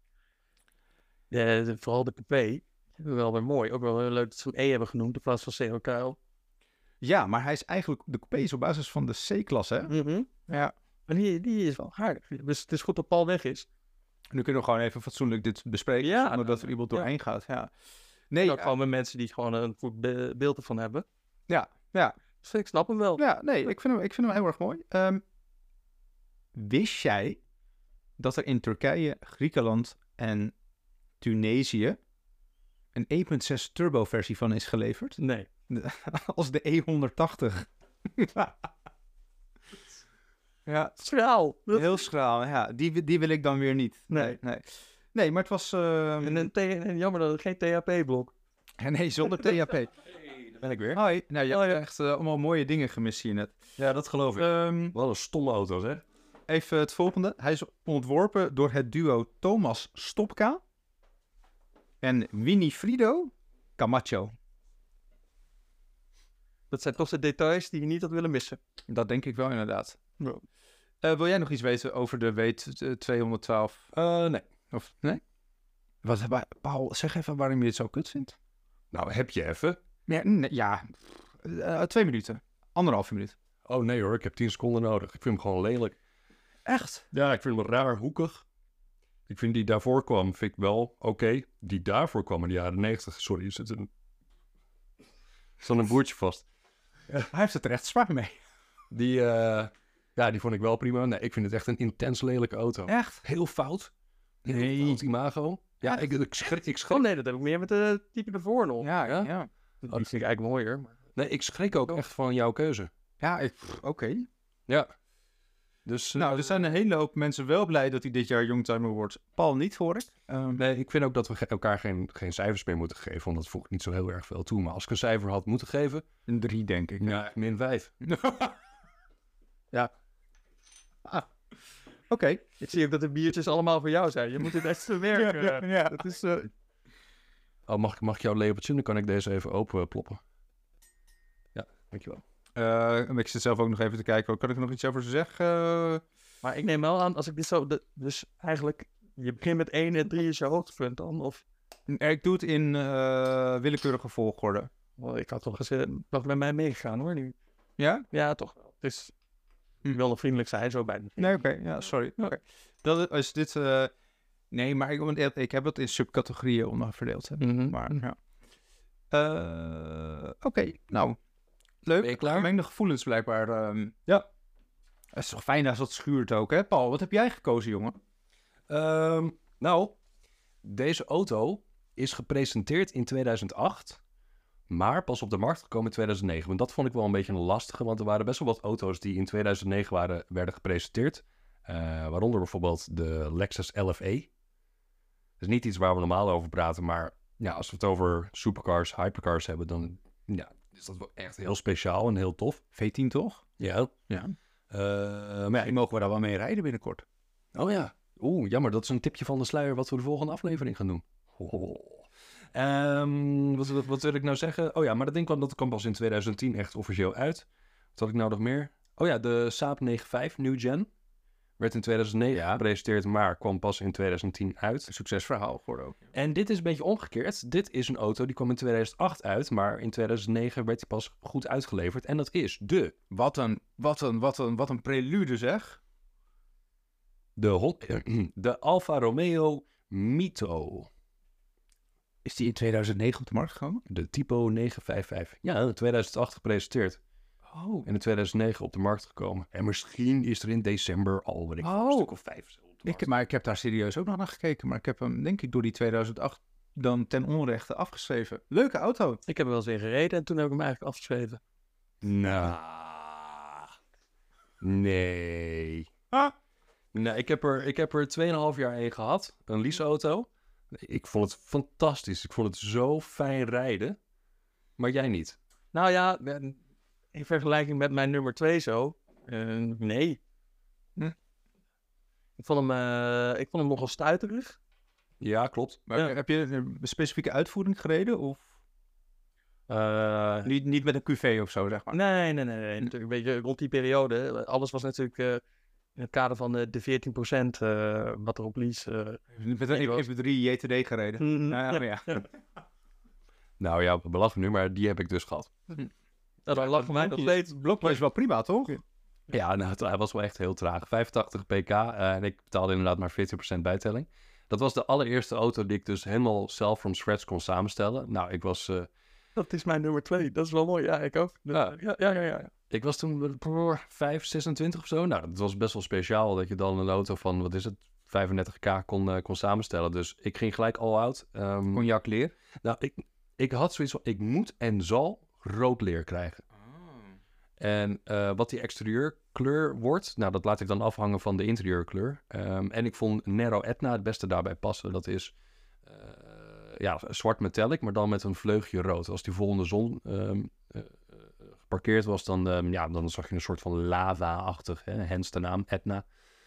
Vooral de coupé. Wel weer mooi. Ook wel heel leuk dat ze hem E hebben genoemd in plaats van CLK. Ja, maar hij is eigenlijk, de coupé is op basis van de C-klasse, hè? Ja. Maar die is wel aardig. Dus het is goed dat Paul weg is. Nu kunnen we gewoon even fatsoenlijk dit bespreken, Ja, zonder dat er iemand doorheen gaat. Ja. Nee, Nee, ook gewoon met mensen die gewoon een goed beeld ervan hebben. ja. Dus ik snap hem wel. Ja, nee, ik vind hem heel erg mooi. Wist jij dat er in Turkije, Griekenland en Tunesië een 1.6 turbo versie van is geleverd? Nee. Als de E180. Ja, Schraal. heel schraal. Ja, die wil ik dan weer niet. Nee. Nee, maar het was... En jammer dat het geen THP-blok. nee, zonder THP. Daar ben ik weer. Hoi. Nou, je hebt echt allemaal mooie dingen gemist hier net. Ja, dat geloof ik. Wel een stomme auto, zeg. Even het volgende. Hij is ontworpen door het duo Thomas Stopka en Winifrido Camacho. Dat zijn toch de details die je niet had willen missen. Dat denk ik wel inderdaad. Ja. Wil jij nog iets weten over de W212? Nee. Of nee? Paul, zeg even waarom je dit zo kut vindt. Nou, heb je even? Ja, 2 minuten. 1,5 minuut. Oh nee hoor, ik heb 10 seconden nodig. Ik vind hem gewoon lelijk. Echt? Ja, ik vind hem raar hoekig. Ik vind die daarvoor kwam, vind ik wel oké. Die daarvoor kwam in de jaren 90. Sorry, er zit een boertje vast. Hij heeft het er echt zwaar mee. Die vond ik wel prima. Nee, ik vind het echt een intens lelijke auto. Echt? Heel fout. Heel Nee. fout imago. Ja, ik schrik. Oh nee, dat heb ik meer met de type ervoor nog. Ja. Die vind ik eigenlijk mooier. Maar... Nee, ik schrik ook echt van jouw keuze. Ja, oké. Ja. Dus, Nou, er zijn een hele hoop mensen wel blij dat hij dit jaar Youngtimer wordt. Paul niet, hoor ik. nee, ik vind ook dat we elkaar geen cijfers meer moeten geven, want dat voegt niet zo heel erg veel toe. Maar als ik een cijfer had moeten geven, Een 3, denk ik. ja, -5. Ja. Oké. Ik zie ook dat de biertjes allemaal voor jou zijn. Je moet het echt werken. Ja. Dat is... Oh, mag ik jouw lepeltje? Dan kan ik deze even open ploppen. Ja, dankjewel. Ik zit zelf ook nog even te kijken. Kan ik er nog iets over zeggen? Maar ik neem wel aan, als ik dit zo... Dus eigenlijk, je begint met 1 en 3 is je hoogtepunt dan? Of... Ik doe het in willekeurige volgorde. Oh, ik had toch gezegd, dat met mij meegegaan hoor nu. Ja? Ja, toch wel. Dus ik wil nog vriendelijk zijn, zo bij. Nee, oké. Ja, sorry. Oké. Dat is dit... nee, maar ik heb het in subcategorieën onderverdeeld. Hè. Maar, ja. Oké, nou. Leuk. Ben je klaar? Gemengde gevoelens blijkbaar. Ja. Het is toch fijn als dat schuurt ook, hè? Paul, wat heb jij gekozen, jongen? Nou, deze auto is gepresenteerd in 2008, maar pas op de markt gekomen in 2009. Want dat vond ik wel een beetje een lastige, want er waren best wel wat auto's die in 2009 werden gepresenteerd. Waaronder bijvoorbeeld de Lexus LFE. Dat is niet iets waar we normaal over praten, maar ja, als we het over supercars, hypercars hebben, dan is dat wel echt heel speciaal en heel tof. V10 toch? Ja. Ja. Maar ja, Die mogen we daar wel mee rijden binnenkort. oh ja. Oeh, jammer. Dat is een tipje van de sluier wat we de volgende aflevering gaan doen. Wat wil ik nou zeggen? Oh ja, maar dat kwam pas in 2010 echt officieel uit. Wat had ik nou nog meer? Oh ja, de Saab 9.5 New Gen. Werd in 2009 gepresenteerd, maar kwam pas in 2010 uit. Een succesverhaal geworden ook. En dit is een beetje omgekeerd. Dit is een auto die kwam in 2008 uit, maar in 2009 werd hij pas goed uitgeleverd. En dat is Wat een prelude, zeg. de Alfa Romeo Mito. Is die in 2009 op de markt gekomen? De Tipo 955. Ja, in 2008 gepresenteerd. Oh. En in 2009 op de markt gekomen. En misschien is er in december al, weet ik, Oh. een stuk of 5 op de markt. Maar ik heb daar serieus ook nog naar gekeken. Maar ik heb hem, denk ik, door die 2008 dan ten onrechte afgeschreven. Leuke auto. Ik heb er wel eens in gereden en toen heb ik hem eigenlijk afgeschreven. Nou, nee. Nee, ik heb er 2,5 jaar in gehad. Een leaseauto. Ik vond het fantastisch. Ik vond het zo fijn rijden. Maar jij niet. Nou ja, in vergelijking met mijn nummer 2 zo, nee. Ik vond hem nogal stuiterig. Ja, klopt. Maar Ja. heb je een specifieke uitvoering gereden? Of niet met een QV of zo, zeg maar? Nee. Natuurlijk, een beetje rond die periode. Alles was natuurlijk in het kader van de 14% wat er op lease. Met een EP3 JTD gereden. Nou, ja. Nou ja, belachelijk nu, maar die heb ik dus gehad. Nou, dan lag voor mij nog steeds. Blokje is wel prima, toch? Ja, nou, hij was wel echt heel traag. 85 pk en ik betaalde inderdaad maar 14% bijtelling. Dat was de allereerste auto die ik dus helemaal zelf from scratch kon samenstellen. Nou, ik was... Dat is mijn nummer 2. Dat is wel mooi. Ja, ik ook. Ja. Ik was toen 5, 26 of zo. Nou, dat was best wel speciaal dat je dan een auto van, wat is het, 35k kon samenstellen. Dus ik ging gelijk all out. Cognac leer. Nou, ik had zoiets van, ik moet en zal rood leer krijgen. En wat die exterieurkleur wordt, nou, dat laat ik dan afhangen van de interieurkleur. En ik vond Nero Etna het beste daarbij passen. Dat is zwart metallic, maar dan met een vleugje rood. Als die vol in de zon geparkeerd was, dan zag je een soort van lava-achtig, hens de naam Etna.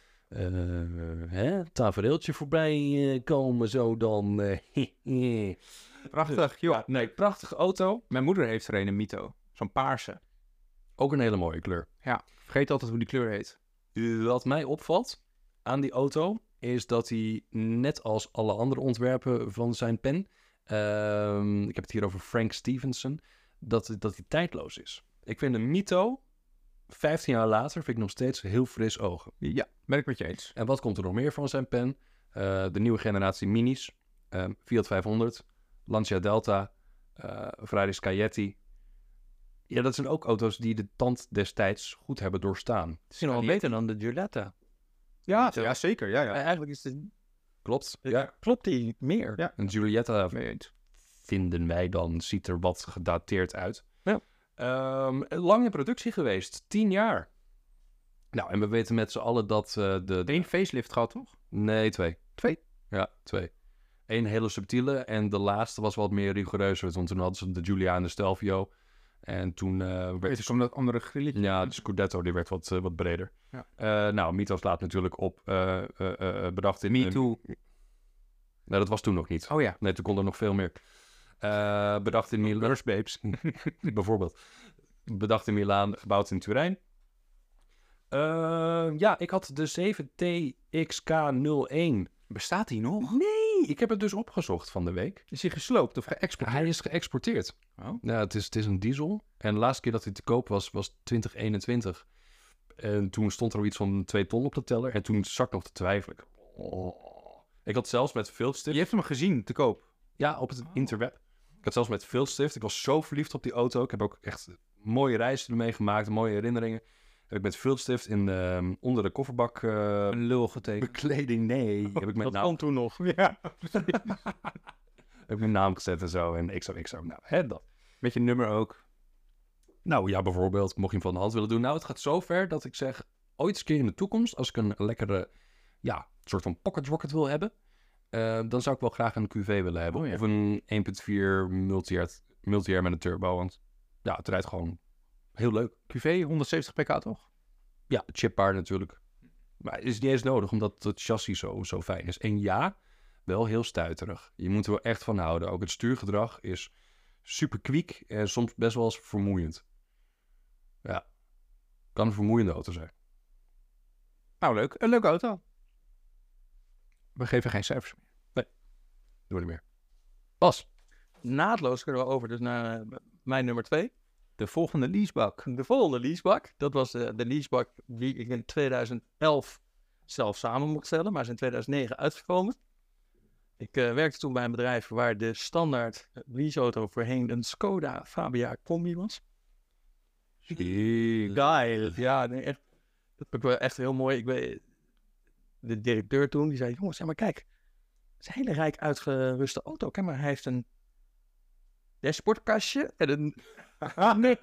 Tafereeltje voorbij komen zo dan. Prachtig, joh. Ja, nee, prachtige auto. Mijn moeder heeft er een Mito. Zo'n paarse. Ook een hele mooie kleur. Ja, vergeet altijd hoe die kleur heet. Wat mij opvalt aan die auto is dat hij, net als alle andere ontwerpen van zijn pen, ik heb het hier over Frank Stevenson, dat hij tijdloos is. Ik vind een Mito, 15 jaar later, vind ik nog steeds heel fris ogen. Ja, ben ik met je eens. En wat komt er nog meer van zijn pen? De nieuwe generatie Minis, Fiat 500, Lancia Delta, Ferrari Scaglietti. Ja, dat zijn ook auto's die de tand destijds goed hebben doorstaan. Misschien nog wel beter dan de Giulietta. Ja, zeker. Ja. Eigenlijk is het... Klopt. Ja. Klopt die meer? Ja. Een Giulietta, Mee eens. vinden wij dan, ziet er wat gedateerd uit. Ja. Lang in productie geweest, 10 jaar. Nou, en we weten met z'n allen dat Eén facelift gehad, toch? Nee, 2. 2? Ja, 2. Eén hele subtiele en de laatste was wat meer rigoureuzer. Want toen hadden ze de Giulia en de Stelvio. En toen werd... Is dat andere grilletje? Ja, de Scudetto die werd wat breder. Ja. Nou, Mito slaat natuurlijk op bedacht in... Me too. Nee, dat was toen nog niet. Oh ja. Nee, toen kon er nog veel meer. Bedacht in Milaan. Nurse Babes. Bijvoorbeeld. Bedacht in Milaan, gebouwd in Turijn. Ja, ik had de 7T-XK01. Bestaat die nog? Nee, ik heb het dus opgezocht van de week. Is hij gesloopt of geëxporteerd? Hij is geëxporteerd. Oh. Ja, het is een diesel. En de laatste keer dat hij te koop was 2021. En toen stond er iets van 2 ton op de teller. En toen zat ik nog te twijfelen. Ik had zelfs met viltstift... Je hebt hem gezien te koop? Ja, op het interweb. Ik had zelfs met viltstift. Ik was zo verliefd op die auto. Ik heb ook echt mooie reizen ermee gemaakt. Mooie herinneringen. Heb ik met viltstift onder de kofferbak... Een lul getekend. bekleding, nee. Heb ik met Dat kon toen nog. Ja. heb ik mijn naam gezet en zo. En ik zo, nou, hè, dat. Met je nummer ook. Nou ja, bijvoorbeeld, mocht je hem van de hand willen doen. Nou, het gaat zo ver dat ik zeg, ooit eens een keer in de toekomst, als ik een lekkere, soort van pocket rocket wil hebben, dan zou ik wel graag een QV willen hebben. Oh, ja. Of een 1.4 multi-air met een turbo, want ja, het rijdt gewoon heel leuk. QV 170 pk, toch? Ja, chipbaar natuurlijk. Maar het is niet eens nodig, omdat het chassis zo fijn is. En ja, wel heel stuiterig. Je moet er wel echt van houden. Ook het stuurgedrag is super kwiek en soms best wel eens vermoeiend. Ja, kan een vermoeiende auto zijn. Nou, leuk. Een leuke auto. We geven geen cijfers meer. Doe niet meer. Pas. Naadloos kunnen we over dus naar mijn nummer 2. De volgende leasebak. De volgende leasebak. Dat was de leasebak die ik in 2011 zelf samen mocht stellen, maar is in 2009 uitgekomen. Ik werkte toen bij een bedrijf waar de standaard leaseauto voorheen een Skoda Fabia Combi was. Geil. Ja, nee, echt. Dat vond ik wel echt heel mooi. Ik weet, de directeur toen, die zei, jongens, ja, maar kijk. Het is een hele rijk uitgeruste auto. Kijk maar, hij heeft een dashboardkastje en een... nee.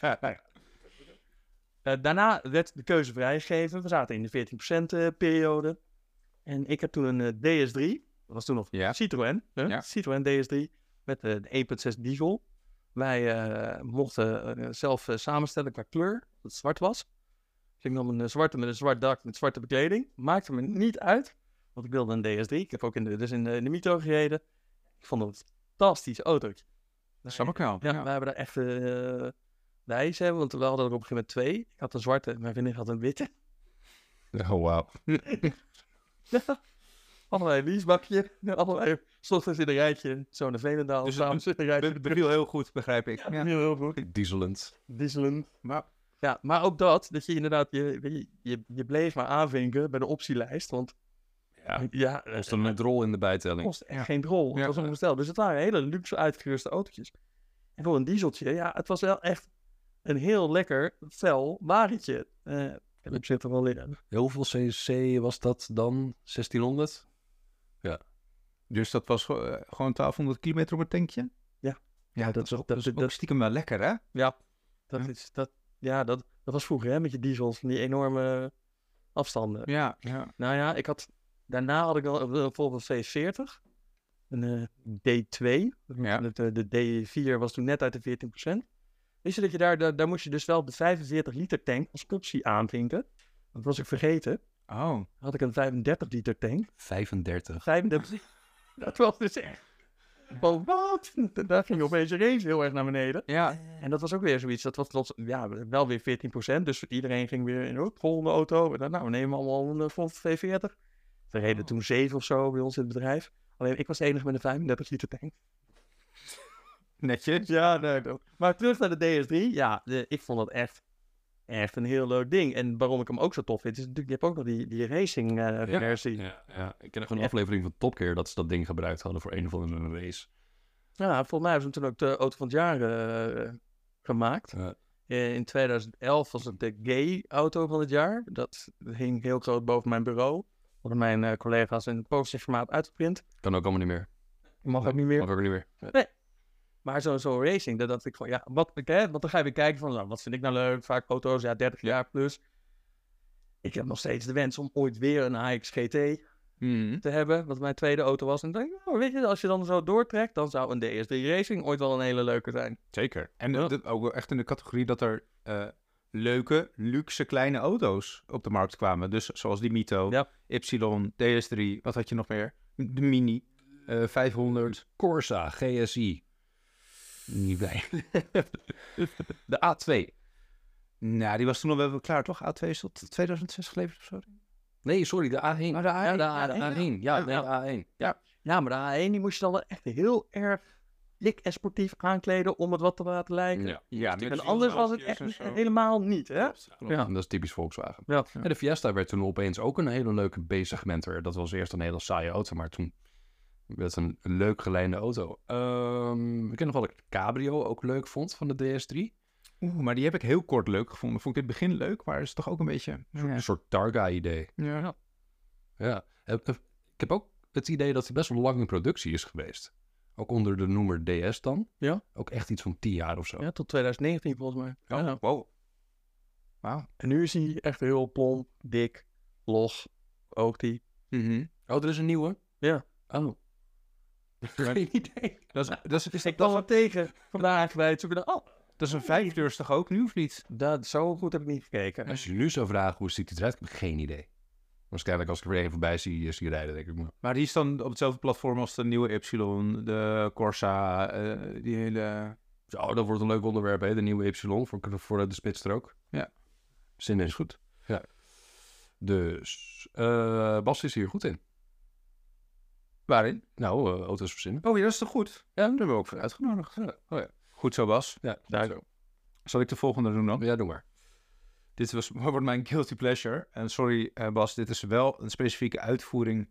Daarna werd de keuze vrijgegeven. We zaten in de 14% periode. En ik heb toen een DS3. Dat was toen nog Citroën. Ja. Citroën DS3 met de 1.6 diesel. Wij mochten zelf samenstellen qua kleur. Dat het zwart was. Dus ik nam een zwarte met een zwart dak met zwarte bekleding. Maakte me niet uit. Want ik wilde een DS3. Ik heb ook in de Mito gereden. Ik vond het een fantastisch autootje. Snap ik wel. Ja, we hebben daar echt wijze. Want we hadden er op een gegeven moment 2. Ik had een zwarte, mijn vriendin had een witte. Oh, wauw. Allebei een leasebakje. Allebei 's ochtends in een rijtje. Zo naar Veenendaal. Dus S'avonds in een rijtje. Beviel heel goed, begrijp ik. Ja, heel goed. Dieselend. Dieselen. Maar Ja, maar ook dat je inderdaad, je bleef maar aanvinken bij de optielijst. Want Ja, er stond een drol in de bijtelling. kost echt geen drol. Het was onvoorstelbaar. Dus het waren hele luxe uitgeruste autootjes. En voor een dieseltje, ja, het was wel echt een heel lekker, fel wagentje. En ik zit er wel in. Hoeveel cc was dat dan? 1600? dus dat was gewoon 1200 kilometer op het tankje? Ja. Ja, dat is ook stiekem wel lekker, hè? Ja, dat was vroeger, hè, met je diesels, die enorme afstanden. Ja. Nou ja, daarna had ik al een Volvo V40, een D2. Ja. De D4 was toen net uit de 14%. Wist je dat je daar moest je dus wel de 45 liter tank als optie aanvinken? Dat was ik vergeten. Oh. Dan had ik een 35 liter tank. 35. 35. Dat was dus echt. Van wat? Daar ging opeens de race heel erg naar beneden. Ja. En dat was ook weer zoiets. Dat was wel weer 14%. Dus iedereen ging weer in de volgende auto. Nou, we nemen allemaal een Volvo V40. We reden toen 7 of zo bij ons in het bedrijf. Alleen ik was de enige met een 35 liter tank. Netjes. Ja, nee. Maar terug naar de DS3. Ja, ik vond dat echt een heel leuk ding. En waarom ik hem ook zo tof vind, is natuurlijk, je hebt ook nog die racing versie. Ja. Ik ken nog een aflevering van Top Gear dat ze dat ding gebruikt hadden voor een of andere race. Ja, volgens mij hebben ze toen ook de auto van het jaar gemaakt. Ja. In 2011 was het de gay auto van het jaar. Dat hing heel groot boven mijn bureau. Hadden mijn collega's in posterformaat uitgeprint. Kan ook allemaal niet meer. Mag ook niet meer. Mag ook niet meer. Maar zo'n racing, dat dacht ik van, ja, want dan ga je weer kijken van, nou, wat vind ik nou leuk? Vaak auto's, 30 jaar plus. Ik heb nog steeds de wens om ooit weer een AX GT te hebben, wat mijn tweede auto was. En dan denk ik, weet je, als je dan zo doortrekt, dan zou een DS3 Racing ooit wel een hele leuke zijn. Zeker. En ook echt in de categorie dat er leuke, luxe kleine auto's op de markt kwamen. Dus zoals die Mito, Y, DS3, wat had je nog meer? De Mini, 500. Corsa, GSI. Niet bij. De A2. Nou, die was toen al wel klaar, toch? A2 is tot 2006 geleverd of zo? Nee, sorry, de A1. Oh, de A1. Ja, de A1. Ja, de A1. Ja, maar de A1 die moest je dan wel echt heel erg dik en sportief aankleden om het wat te laten lijken. Ja, En anders was het echt helemaal niet, hè? Ja, dat is typisch Volkswagen. Ja. En de Fiesta werd toen opeens ook een hele leuke B-segmenter. Dat was eerst een hele saaie auto, maar toen werd het een leuk geleide auto. Ik ken nog wel dat ik de Cabrio ook leuk vond van de DS3. Maar die heb ik heel kort leuk gevonden. Vond ik in het begin leuk, maar is toch ook een beetje... Een soort Targa-idee. Ja. Ik heb ook het idee dat hij best wel lang in productie is geweest. Ook onder de noemer DS dan. Ja. Ook echt iets van 10 jaar of zo. Ja, tot 2019 volgens mij. Ja. Wow. Wauw. En nu is hij echt heel plomp, dik, los, oogt hij. Oh, er is een nieuwe? Ja. Oh. Geen idee. Dus ik kwam er tegen vandaag bij het zoeken naar, Dat is een 5-deurs toch ook nu, of niet? Zo goed heb ik niet gekeken. Als je nu zou vragen hoe ziet het eruit, heb ik geen idee. Waarschijnlijk als ik er weer even voorbij zie rijden, denk ik. Maar die is dan op hetzelfde platform als de nieuwe Y, de Corsa, die hele... Zo, dat wordt een leuk onderwerp, hè? De nieuwe Y voor de spitsstrook. Ja. Zin in. Is goed. Ja. Dus, Bas is hier goed in. Waarin? Nou, auto's verzinnen. Oh ja, dat is toch goed? Ja, daar hebben we ook voor uitgenodigd. Ja. Oh ja. Goed zo, Bas. Ja, Duidelijk. zo. Zal ik de volgende doen dan? Ja, doe maar. Dit wordt mijn guilty pleasure. En sorry Bas, dit is wel een specifieke uitvoering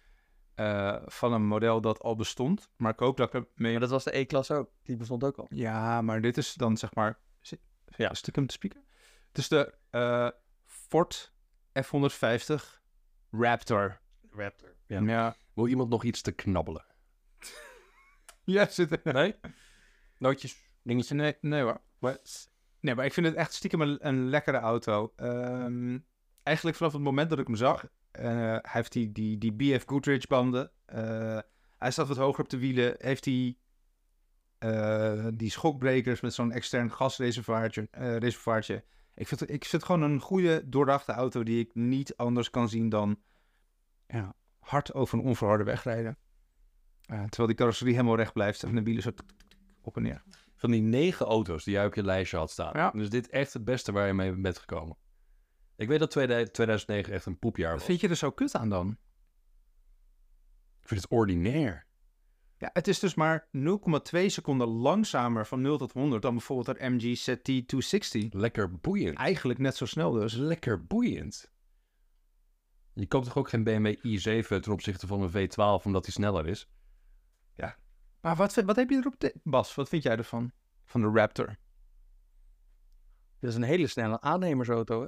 van een model dat al bestond. Maar ik hoop dat ik ermee... Maar dat was de E-klasse ook. Die bestond ook al. Ja, maar dit is dan zeg maar Ja. stiekem te spieken. Het is de Ford F-150 Raptor. Raptor. Ja. Wil iemand nog iets te knabbelen? Ja, zit er. Nee? Nootjes, dingetje. Nee hoor. Nee, maar ik vind het echt stiekem een lekkere auto. Eigenlijk vanaf het moment dat ik hem zag. Hij heeft die BF Goodrich banden. Hij staat wat hoger op de wielen. Heeft die schokbrekers met zo'n extern gasreservoirtje. Ik vind het gewoon een goede, doordachte auto die ik niet anders kan zien dan hard over een onverharde weg rijden. Terwijl die carrosserie helemaal recht blijft en de wielen zo op en neer. Van die 9 auto's die jij op je lijstje had staan. Ja. Dus dit echt het beste waar je mee bent gekomen. Ik weet dat 2009 echt een poepjaar Wat was. vind je er zo kut aan dan? Ik vind het ordinair. Ja, het is dus maar 0,2 seconden langzamer van 0 tot 100 dan bijvoorbeeld een MG ZT260. Lekker boeiend. Eigenlijk net zo snel dus. Lekker boeiend. Je koopt toch ook geen BMW i7 ten opzichte van een V12 omdat die sneller is? Maar wat heb je erop? Bas, wat vind jij ervan? Van de Raptor? Dat is een hele snelle aannemersauto, hè?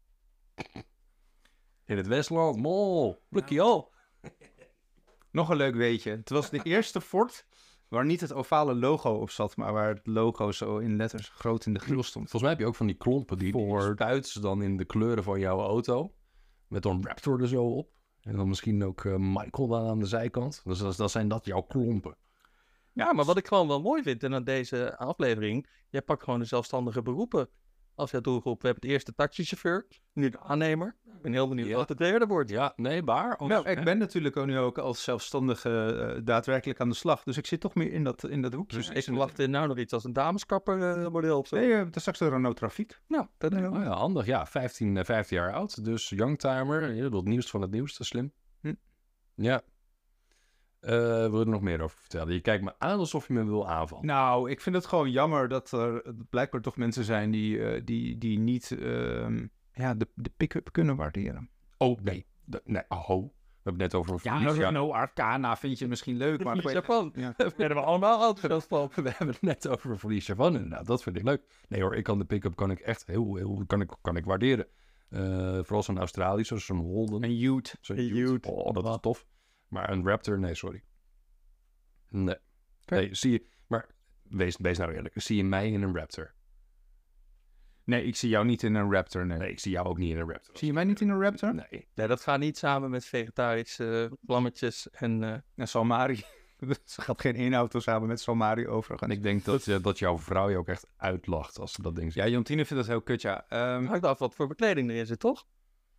In het Westland, mol, blikje al. Nog een leuk weetje. Het was de eerste Ford waar niet het ovale logo op zat, maar waar het logo zo in letters groot in de grill stond. Volgens mij heb je ook van die klompen die spuiten dan in de kleuren van jouw auto. Met dan Raptor er zo op. En dan misschien ook Michael daar aan de zijkant. Dus dat zijn dat jouw klompen. Ja, maar wat ik gewoon wel mooi vind aan deze aflevering, jij pakt gewoon de zelfstandige beroepen als jouw doelgroep. We hebben het eerste taxichauffeur, nu de aannemer. Ik ben heel benieuwd wat het derde wordt. Ja, nee, waar? Nou, ik ben natuurlijk ook nu ook als zelfstandige daadwerkelijk aan de slag. Dus ik zit toch meer in dat hoekje. Dus ik verwacht nou nog iets als een dameskapper model of zo. Nee, het is straks de Renault Trafiek. Nou, dat is Oh ja, handig. Ja, 15 jaar oud. Dus youngtimer. Je bedoelt nieuws van het nieuws. Dat is slim. Ja. Wil je er nog meer over vertellen? Je kijkt me aan alsof je me wil aanvallen. Nou, ik vind het gewoon jammer dat er blijkbaar toch mensen zijn die niet de pick-up kunnen waarderen. Oh, nee. Nee, oh. We hebben het net over een Ja, Felicia. Renault Arcana vind je misschien leuk, maar... Japan. Ja. Daar hebben we allemaal auto's van. We hebben het net over een Felicia van. Inderdaad, dat vind ik leuk. Nee hoor, ik kan de pick-up kan ik echt heel kan ik waarderen. Vooral zo'n Australische, zo'n Holden. Een Ute. Zo'n Een Ute. Ute. Oh, dat is tof. Maar een Raptor, nee, sorry. Nee. Oké. Nee, zie je... Maar wees nou eerlijk. Zie je mij in een Raptor? Nee, ik zie jou niet in een Raptor, nee. Nee, ik zie jou ook niet in een Raptor. Zie je mij niet in een Raptor? Nee. Nee, dat gaat niet samen met vegetarische vlammetjes en... En Salmari. Ze gaat geen één auto samen met Salmari En overigens. ik denk dat jouw vrouw je ook echt uitlacht als ze dat ding ziet. Ja, Jontine vindt dat heel kut, ja. hangt af wat voor bekleding erin zit, toch?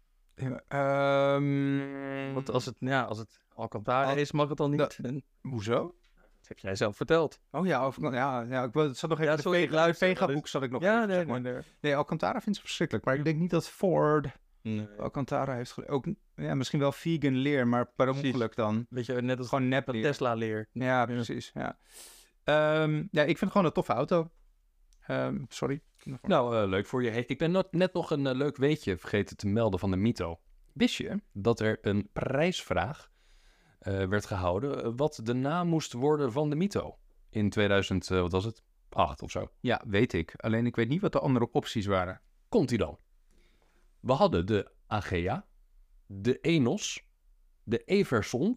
Want als het Alcantara is, mag het dan niet. En Hoezo? dat heb jij zelf verteld. Oh ja, ik zat nog even Ja, de sorry, ik Vega, luister, Vega-boek zat ik nog Ja, even, nee, zeg maar. nee. Nee, Alcantara vindt ze verschrikkelijk. Maar ik denk niet dat Ford Nee. Alcantara heeft ook... Ja, misschien wel vegan leer, maar per Precies. ongeluk dan. Weet je, net als Gewoon nep dat leer. Tesla leer. Ja, precies. Ja. Ja, ik vind het gewoon een toffe auto. Sorry. Nou, leuk voor je. Hey, ik ben net nog een leuk weetje vergeten te melden van de Mito. Wist je dat er een prijsvraag werd gehouden wat de naam moest worden van de Mito in 2000, wat was het? 8 of zo. Ja, weet ik. Alleen ik weet niet wat de andere opties waren. Komt ie dan. We hadden de Agea, de Enos, de Everson,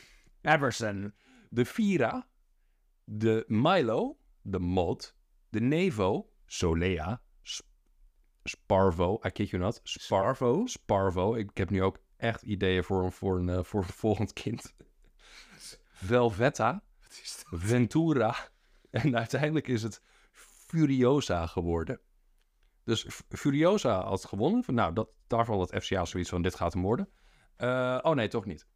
de Vira, de Milo, de Mod, de Nevo, Solea, Sparvo, I kid you not, Sparvo. Ik heb nu ook echt ideeën voor een volgend kind. Velvetta, Ventura en uiteindelijk is het Furiosa geworden. Dus Furiosa had gewonnen. Nou, daarvan had FCA zoiets van, dit gaat hem worden. Oh nee, toch niet.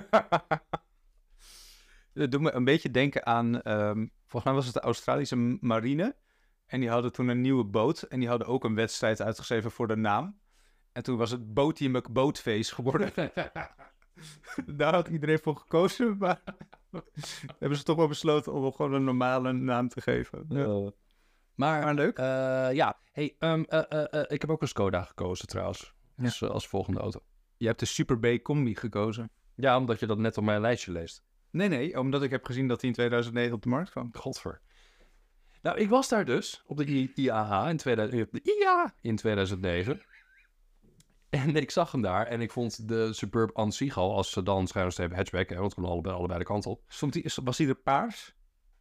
Dat doet me een beetje denken aan... volgens mij was het de Australische marine. En die hadden toen een nieuwe boot. En die hadden ook een wedstrijd uitgeschreven voor de naam. En toen was het Boatie McBoatface geworden. Daar had iedereen voor gekozen. Maar hebben ze toch wel besloten om gewoon een normale naam te geven. Ja. Maar leuk. Ja, hey, ik heb ook een Skoda gekozen trouwens. Als volgende auto. Je hebt de Super B Combi gekozen. Ja, omdat je dat net op mijn lijstje leest. Nee, omdat ik heb gezien dat die in 2009 op de markt kwam. Godver. Nou, ik was daar dus op de IAH in 2009. En ik zag hem daar en ik vond de Superb aan zich al als sedan schuinstreep hatchback, hè, want het kon allebei de kant op. Was die er paars?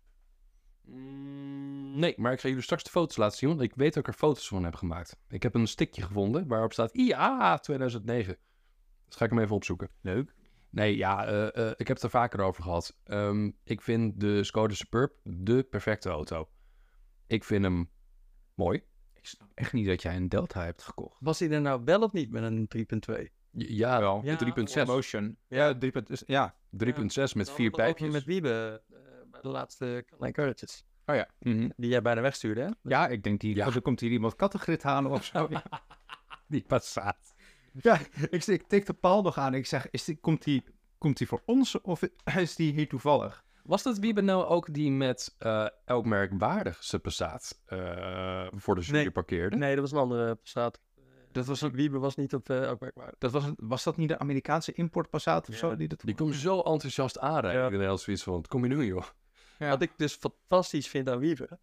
Nee, maar ik ga jullie straks de foto's laten zien, want ik weet dat ik er foto's van heb gemaakt. Ik heb een stickje gevonden waarop staat IAH 2009. Dus ga ik hem even opzoeken. Leuk. Nee, ja, ik heb het er vaker over gehad. Ik vind de Skoda Superb de perfecte auto. Ik vind hem mooi. Ik snap echt niet dat jij een Delta hebt gekocht. Was hij er nou wel of niet met een 3.2? Ja, Wel. Ja, 3.6. Motion. Ja, 3.6. Ja. 3.6 met 4 pijpjes. Met Wiebe bij de laatste kleine karretjes. Oh ja. Mhm. Die jij bijna wegstuurde, hè? Ja, ik denk Ja. er komt hier iemand kattengrit halen of zo. Die Passat. Ja, ik tikte Paul nog aan. Ik zeg, komt die voor ons of is die hier toevallig? Was dat Wiebe nou ook die met elk merk waardig zijn Passat voor de jury Nee. parkeerde? Nee, dat was een andere Passat. Dat was ook Wiebe was niet op elk merkwaarde. Was dat niet de Amerikaanse import Passat of Ja. zo? Die komt zo enthousiast aanrijden. Ja. Iedereen had zoiets van, wat kom je nu joh? Ja. Wat ik dus fantastisch vind aan Wiebe.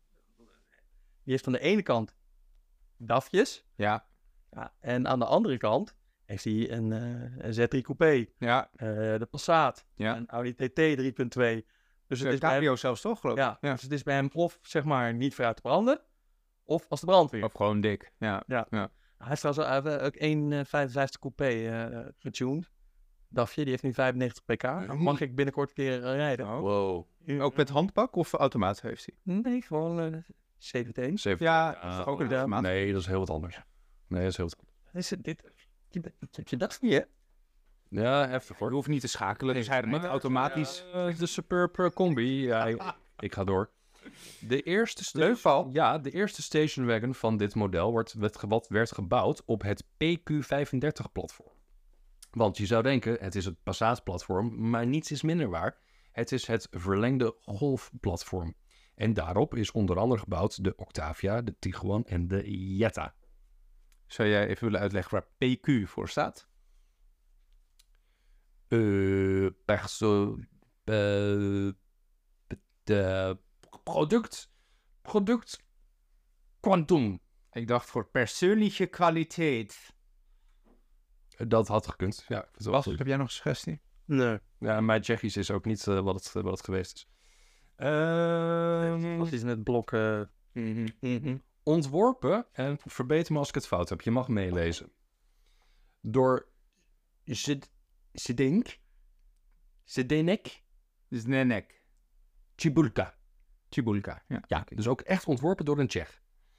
Die heeft aan de ene kant DAFjes. Ja, Ja, en aan de andere kant heeft hij een Z3 Coupé. ja. De Passat. Ja. Een Audi TT 3.2. Dus het is bij hem, Cabrio zelfs toch, geloof ik? ja, Ja. dus het is bij hem of zeg maar niet vooruit te branden. Of als de brandweer. Of gewoon dik. Ja. Hij heeft trouwens ook 1,55 coupé getuned. DAFje, die heeft nu 95 pk. Mag ik binnenkort een keer rijden? Oh. Wow. Ook met handbak of automaat heeft hij? Nee, gewoon CVT. 17. Ja, Ah, is toch ook een ja. automaat? Nee, dat is heel wat anders. Nee, dat is heel wat anders. Is het dit? Je dacht niet, hè? Ja, heftig hoor. Je hoeft niet te schakelen, dus hij rijdt automatisch. De Superb Combi. Ja, ik ga door. De eerste Leuk, Paul. Ja, de eerste stationwagon van dit model werd gebouwd op het PQ35-platform. Want je zou denken, het is het Passat-platform, maar niets is minder waar. Het is het verlengde Golf-platform. En daarop is onder andere gebouwd de Octavia, de Tiguan en de Jetta. Zou jij even willen uitleggen waar PQ voor staat? De product quantum. Ik dacht voor persoonlijke kwaliteit. Dat had gekund. Ja, dat was Heb jij nog een suggestie? Nee. Ja, mijn Tsjechisch is ook niet wat het geweest is. Dat is in het blok. Ontworpen, en verbeter me als ik het fout heb, je mag meelezen. Door Zdeněk Zdeněk. Cibulka. Cibulka. Ja. Ja, dus ook echt ontworpen door een Tsjech.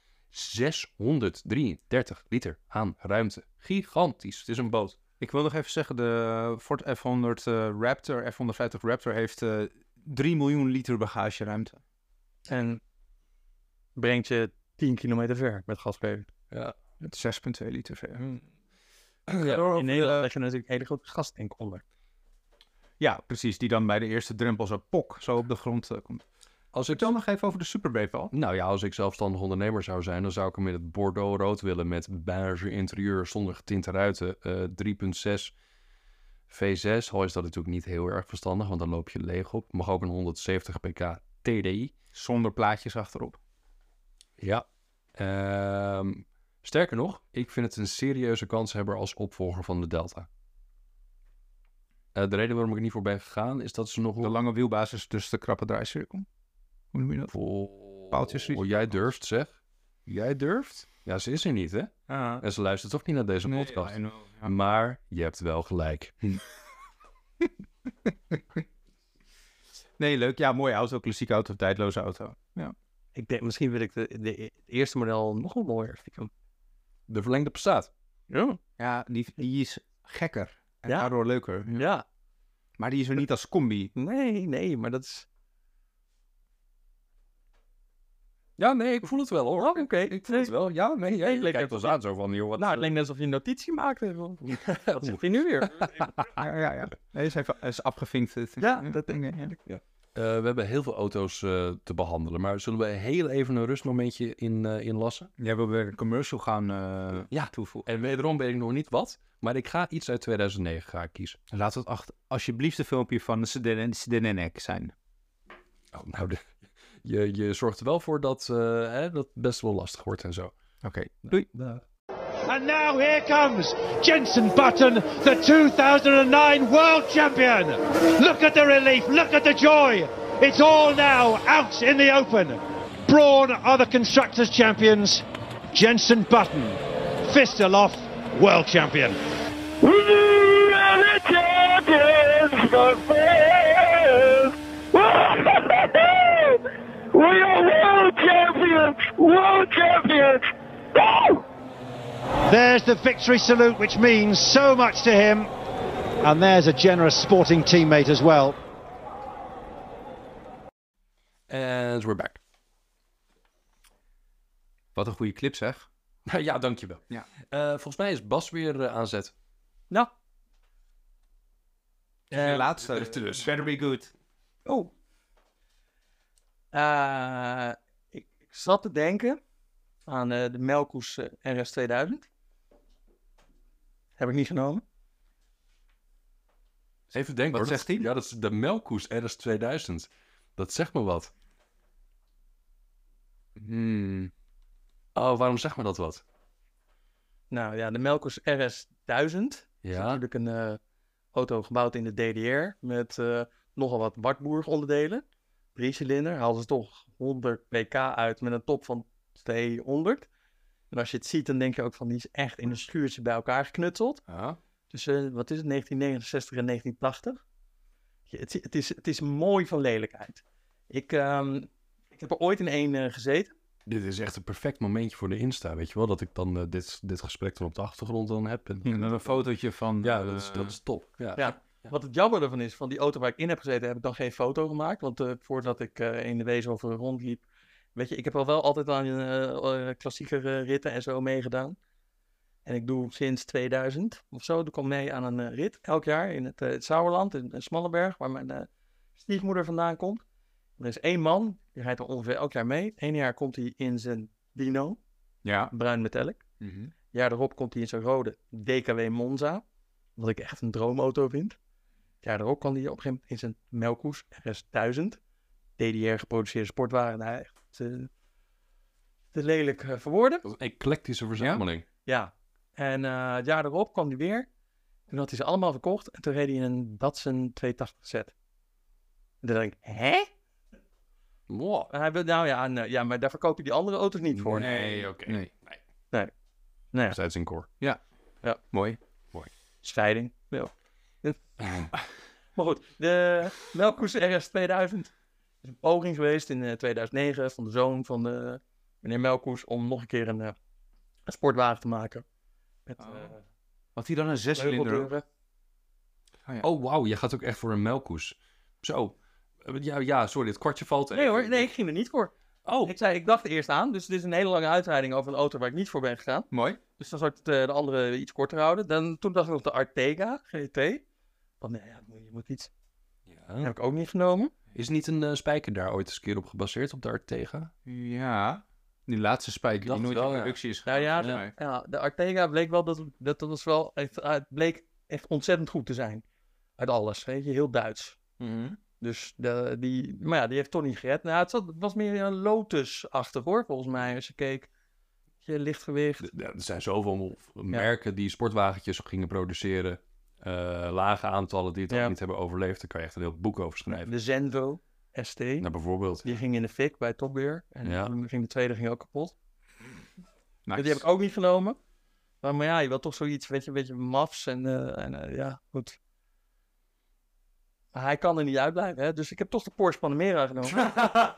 633 liter aan ruimte. Gigantisch. Het is een boot. Ik wil nog even zeggen, de Ford F100 Raptor, F150 Raptor heeft 3 miljoen liter bagageruimte. En brengt je 10 kilometer ver met gaspeling. Ja. Met 6,2 liter ver. In Nederland leg je natuurlijk een hele grote gastank onder. Ja, precies. Die dan bij de eerste drempel zo pok, zo op de grond komt. Als ik Vertel nog even over de Super B al. Nou ja, als ik zelfstandig ondernemer zou zijn, dan zou ik hem in het Bordeaux-rood willen met beige interieur zonder getinte ruiten. 3.6 V6, al is dat natuurlijk niet heel erg verstandig, want dan loop je leeg op. Mag ook een 170 pk TDI. Zonder plaatjes achterop. Ja. Sterker nog, ik vind het een serieuze kanshebber als opvolger van de Delta. De reden waarom ik er niet voor ben gegaan, is dat ze nog... De lange wielbasis tussen de krappe draaicirkel. Hoe noem je dat? Paaltjes. Jij durft, zeg. Jij durft? Ja, ze is er niet, hè? Ah. En ze luistert toch niet naar deze podcast. I know. Ja. Maar je hebt wel gelijk. Nee, leuk. Ja, mooie auto. Klassieke auto, tijdloze auto. Ja. Ik denk, misschien wil ik het eerste model nog wel mooier. De verlengde Passat. Ja. Ja, die is gekker. En Ja. daardoor leuker. Ja. Ja. Maar die is er niet als combi. Nee, maar dat is... Ja, nee, ik voel het wel, hoor. Oh, oké. Ik voel het wel. Ja, nee, jij leek kijkt net ons aan zo van, joh, wat... Nou, het lijkt net alsof je een notitie maakte. Wat zegt hij nu weer? Ja. Nee, is even is afgevinkt. Ja, dat denk ik. Ja. we hebben heel veel auto's te behandelen. Maar zullen we heel even een rustmomentje inlassen? Jij wil weer een commercial gaan toevoegen. En wederom weet ik nog niet wat. Maar ik ga iets uit 2009 kiezen. Laat het alsjeblieft een filmpje van Zdeněk zijn. Oh, nou, je zorgt er wel voor dat dat best wel lastig wordt en zo. Oké, doei. And now here comes Jenson Button, the 2009 World Champion. Look at the relief, look at the joy. It's all now out in the open. Brawn are the Constructors Champions. Jenson Button, fist aloft, World Champion. We are the champions, my friends. We are world champions, world champions. Woo! There's the victory salute, which means so much to him. And there's a generous sporting teammate as well. And we're back. Wat een goede clip zeg. Ja, dankjewel. Ja. Volgens mij is Bas weer aan zet. Nou. De laatste. Dus. Better be good. Oh. Ik zat te denken aan de Melkoes RS 2000. Heb ik niet genomen. Even denken. Wat zegt hij? Ja, dat is de Melkoes RS 2000. Dat zegt me wat. Oh, waarom zegt me dat wat? Nou ja, de Melkoes RS 1000. Ja. Is natuurlijk een auto gebouwd in de DDR. Met nogal wat Wartburg onderdelen. 3-cilinder. Haalden ze toch 100 pk uit met een top van 200. En als je het ziet, dan denk je ook van die is echt in een schuurtje bij elkaar geknutseld. Ja. Tussen, wat is het, 1969 en 1980. Het is mooi van lelijkheid. Ik heb er ooit in één gezeten. Dit is echt een perfect momentje voor de Insta, weet je wel? Dat ik dan dit gesprek dan op de achtergrond dan heb. En En dan een fotootje van... ja, dat is top. Ja. Ja. Wat het jammer ervan is, van die auto waar ik in heb gezeten, heb ik dan geen foto gemaakt. Want voordat ik in de Weeshoven rondliep, weet je, ik heb al wel altijd aan klassieke ritten en zo meegedaan. En ik doe sinds 2000 of zo, ik kom mee aan een rit elk jaar in het Sauerland, in Smallenberg, waar mijn stiefmoeder vandaan komt. Er is één man, die rijdt er ongeveer elk jaar mee. Eén jaar komt hij in zijn Dino, Ja. bruin metallic. Mhm. Jaar erop komt hij in zijn rode DKW Monza, wat ik echt een droomauto vind. Het jaar erop kwam hij op een gegeven moment in zijn Melkoes RS 1000. DDR geproduceerde sportwagen, nou echt te lelijk verwoorden. Dat is een eclectische verzameling. Ja, en het jaar erop kwam hij weer. Toen had hij ze allemaal verkocht en toen reed hij in een Datsun 280Z. En toen dacht ik, hè? Wow. Hij wil, ja, maar daar verkoop je die andere auto's niet voor. Nee, oké. Nee. Nee. Zijds in core. Mooi. Scheiding. Ja. Maar goed, de Melkoes RS 2000 is een poging geweest in 2009 van de zoon van meneer Melkoes om nog een keer een sportwagen te maken. Met Had hij dan een 6-cilinder? heugeldeuren. Oh, wauw. Je gaat ook echt voor een Melkoes. Zo. Ja, sorry. Het kwartje valt Nee even. hoor, nee, ik ging er niet voor. Oh. Ik dacht er eerst aan, dus dit is een hele lange uitweiding over een auto waar ik niet voor ben gegaan. Mooi. Dus dan zal ik de andere iets korter houden. Toen dacht ik nog de Artega GT. Van, nee, ja, je moet iets. Ja. Dat heb ik ook niet genomen. Is niet een spijker daar ooit eens een keer op gebaseerd, op de Artega? Ja. Die laatste spijker Dacht die nooit wel, in ja. productie is Nou gegaan. ja, volgens mij. de Artega bleek wel dat was wel echt, het bleek echt ontzettend goed te zijn. Uit alles, weet je, heel Duits. Mhm. Dus die heeft toch niet gered. Nou, het was meer een Lotus-achtig hoor, volgens mij, als je keek. Je lichtgewicht. Er zijn zoveel merken die sportwagentjes gingen produceren. Lage aantallen die het ook niet hebben overleefd. Daar kan je echt een heel boek over schrijven. De Zenvo ST. Nou, bijvoorbeeld. Die ging in de fik bij Top Gear. En Ja. toen ging de tweede ook kapot. Nice. Die heb ik ook niet genomen. Maar ja, je wilt toch zoiets, weet je, een beetje mafs. En ja, goed. Maar hij kan er niet uitblijven, hè. Dus ik heb toch de Porsche Panamera genomen.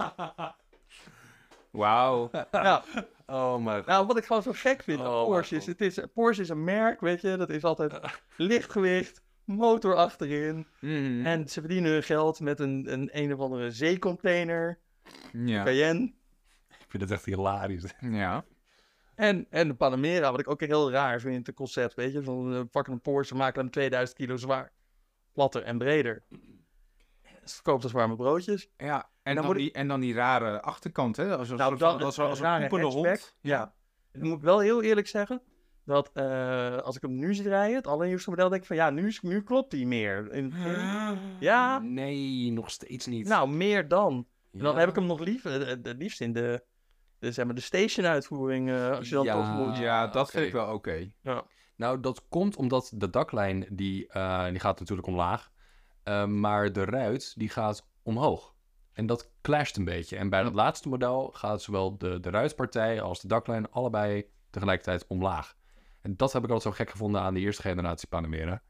Wauw. Ja. Oh mijn god. Nou, wat ik gewoon zo gek vind aan Oh, Porsche is, Porsche is een merk, weet je. Dat is altijd lichtgewicht, motor achterin. Mhm. En ze verdienen hun geld met een of andere zeecontainer, Ja. Cayenne. Ik vind het echt hilarisch. Ja. En de Panamera, wat ik ook heel raar vind, het concept, weet je. Van we pakken een Porsche, maken hem 2000 kilo zwaar. Platter en breder. Ze verkoopt als warme broodjes. Ja. En dan dan, moet en dan die rare achterkant, hè? Als een, Nou, soort dat van- als, een als een rare poepende hatchback. hond. Ja. En dan moet ik wel heel eerlijk zeggen, dat als ik hem nu zie rijden, het allernieuwste model, denk ik van ja, nu klopt hij meer. Ja, Nee, nog steeds niet. nou meer dan. En dan heb ik hem nog het liefst in de zeg maar de station-uitvoering, als je dan toch moet. Ja, dat oké. vind ik wel oké. Nou, dat komt omdat de daklijn, die gaat natuurlijk omlaag. Maar de ruit, die gaat omhoog. En dat clasht een beetje. En bij het laatste model gaat zowel de ruitpartij als de daklijn allebei tegelijkertijd omlaag. En dat heb ik altijd zo gek gevonden aan de eerste generatie Panamera.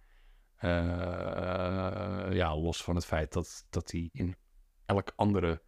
Los van het feit dat die in elk andere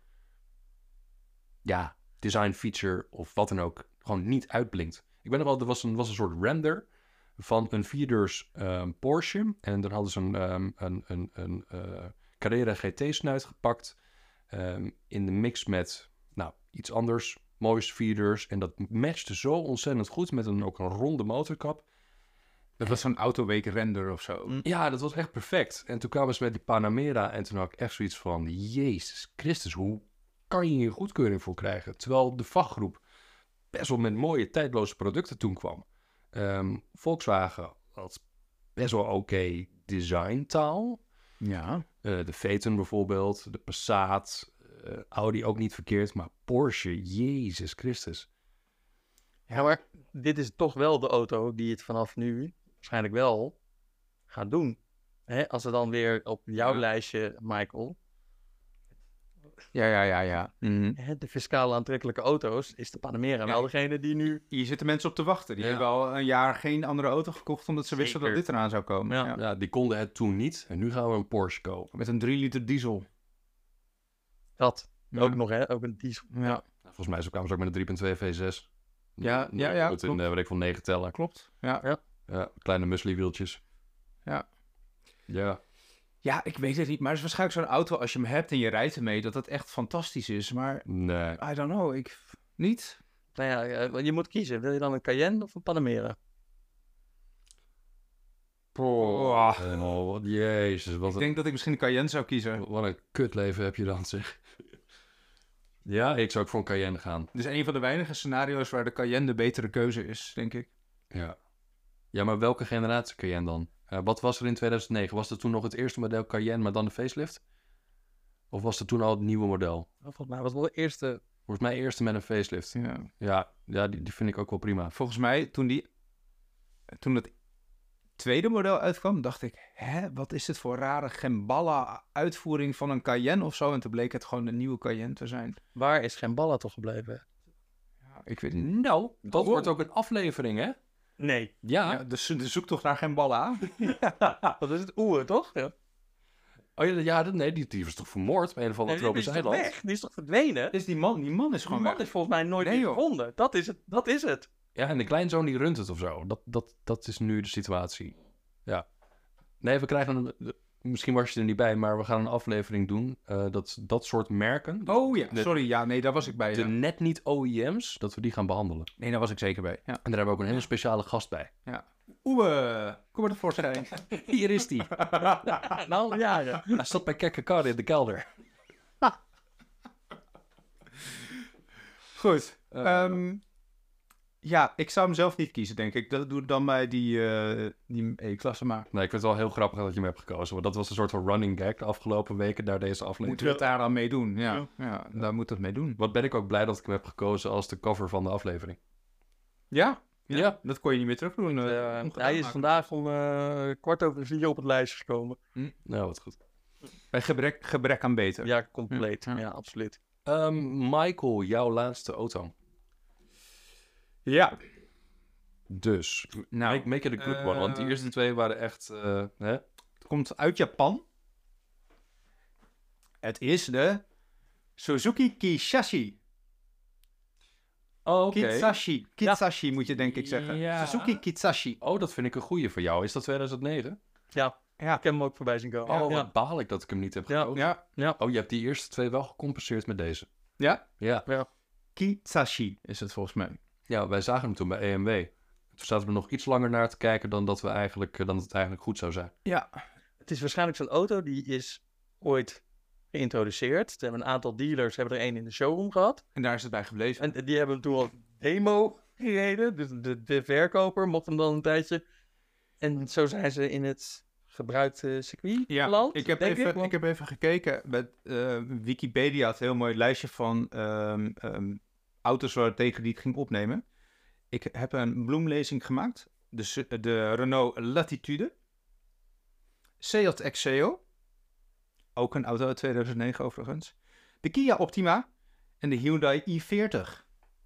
design feature of wat dan ook gewoon niet uitblinkt. Ik ben nog wel, er was een soort render van een 4-deurs Porsche. En dan hadden ze een Carrera GT-snuit gepakt. In de mix met iets anders, moois 4-deurs. En dat matchte zo ontzettend goed met ook een ronde motorkap. Dat was zo'n autoweek render of zo. Ja, dat was echt perfect. En toen kwamen ze met die Panamera en toen had ik echt zoiets van, Jezus Christus, hoe kan je hier goedkeuring voor krijgen? Terwijl de vakgroep best wel met mooie tijdloze producten toen kwam. Volkswagen had best wel oké designtaal. Ja. De Phaeton bijvoorbeeld, de Passat, Audi ook niet verkeerd, maar Porsche, Jezus Christus. Ja, maar dit is toch wel de auto die het vanaf nu waarschijnlijk wel gaat doen. Hè? Als we dan weer op jouw lijstje, Michael, Ja. de fiscaal aantrekkelijke auto's, is de Panamera wel degene die nu... Hier zitten mensen op te wachten. Die hebben al een jaar geen andere auto gekocht omdat ze wisten dat Zeker. dit eraan zou komen. Ja. Ja, die konden het toen niet en nu gaan we een Porsche kopen. Met een 3 liter diesel. Dat. Ja. Ook nog, hè? Ook een diesel. Ja. Volgens mij kwamen ze ook met een 3.2 V6. Ja, Met een, klopt. weet ik van 9 tellen. Klopt. Ja. Ja, kleine musli-wieltjes. Ja. Ja. Ja, ik weet het niet. Maar het is waarschijnlijk zo'n auto als je hem hebt en je rijdt ermee, dat het echt fantastisch is. Maar Nee. I don't know. Niet? Nou ja, je moet kiezen. Wil je dan een Cayenne of een Panamera? Oh, jezus. Ik denk dat ik misschien een Cayenne zou kiezen. Wat een kutleven heb je dan, zeg. Ja, ik zou ook voor een Cayenne gaan. Dit is een van de weinige scenario's waar de Cayenne de betere keuze is, denk ik. Ja. Ja, maar welke generatie Cayenne dan? Wat was er in 2009? Was er toen nog het eerste model Cayenne, maar dan de facelift? Of was er toen al het nieuwe model? Volgens mij was het wel de eerste... Volgens mij eerste met een facelift. Ja. Ja, die vind ik ook wel prima. Volgens mij, toen het tweede model uitkwam, dacht ik, wat is dit voor rare Gemballa-uitvoering van een Cayenne of zo? En toen bleek het gewoon een nieuwe Cayenne te zijn. Waar is Gemballa toch gebleven? Ja, ik weet niet. Nou, dat wordt ook een aflevering, hè? Nee. Ja. Ja, dus de zoektocht naar Gemballa. Dat is het oer, toch? Ja. Oh ja, nee, die was toch vermoord op een of ander Die tropisch is toch eiland? weg? Die is toch verdwenen? Dus die man is Die gewoon man weg. is volgens mij nooit Nee, meer joh. gevonden. Dat is het. Ja, en de kleinzoon die runt het of zo. Dat is nu de situatie. Ja. Nee, we krijgen misschien was je er niet bij, maar we gaan een aflevering doen. Dat soort merken. Oh ja, De- sorry. Ja, nee, daar was ik bij. De Ja. net niet OEM's, dat we die gaan behandelen. Nee, daar was ik zeker bij. Ja. En daar hebben we ook een hele speciale gast bij. Oeh, kom maar tevoorschijn. Hier is die. Na alle jaren. Hij zat bij Kekkekar in de kelder. Goed. Ja, ik zou hem zelf niet kiezen, denk ik. Dat doe ik dan bij die E-klasse maar. Nee, ik vind het wel heel grappig dat je hem hebt gekozen. Want dat was een soort van running gag de afgelopen weken naar deze aflevering. Moeten we het daar dan mee doen? Ja, daar moet het mee doen. Wat ben ik ook blij dat ik hem heb gekozen als de cover van de aflevering. Ja? Ja. Dat kon je niet meer terug doen. Hij is vandaag om 4:15 op het lijstje gekomen. Nou, wat goed. Bij gebrek aan beter. Ja, compleet. Ja. Ja, absoluut. Michael, jouw laatste auto. Ja. Dus, Nou, make it a good one. Want die eerste twee waren echt... hè? het komt uit Japan. Het is de Suzuki Kisashi. Oh, oké. Kitsashi moet je denk ik zeggen. Ja. Suzuki Kitsashi. Oh, dat vind ik een goeie voor jou. Is dat 2009? Ja, Ja. ik heb hem ook voorbij zien komen. Oh, ja. wat baal ik dat ik hem niet heb gekozen. Ja. Oh, je hebt die eerste twee wel gecompenseerd met deze. Ja? Ja. Kitsashi is het volgens mij. Ja, wij zagen hem toen bij EMW. Toen zaten we nog iets langer naar te kijken dan dat het eigenlijk goed zou zijn. Ja. Het is waarschijnlijk zo'n auto die is ooit geïntroduceerd. Er hebben een aantal dealers hebben er één in de showroom gehad. En daar is het bij gebleven. En die hebben hem toen al demo gereden. Dus de verkoper mocht hem dan een tijdje. En zo zijn ze in het gebruikt circuit Ja, land, ik heb denk even, want- even gekeken. Met, Wikipedia had een heel mooi lijstje van auto's tegen die ik ging opnemen. Ik heb een bloemlezing gemaakt. De Renault Latitude. Seat Exeo. Ook een auto uit 2009 overigens. De Kia Optima. En de Hyundai i40.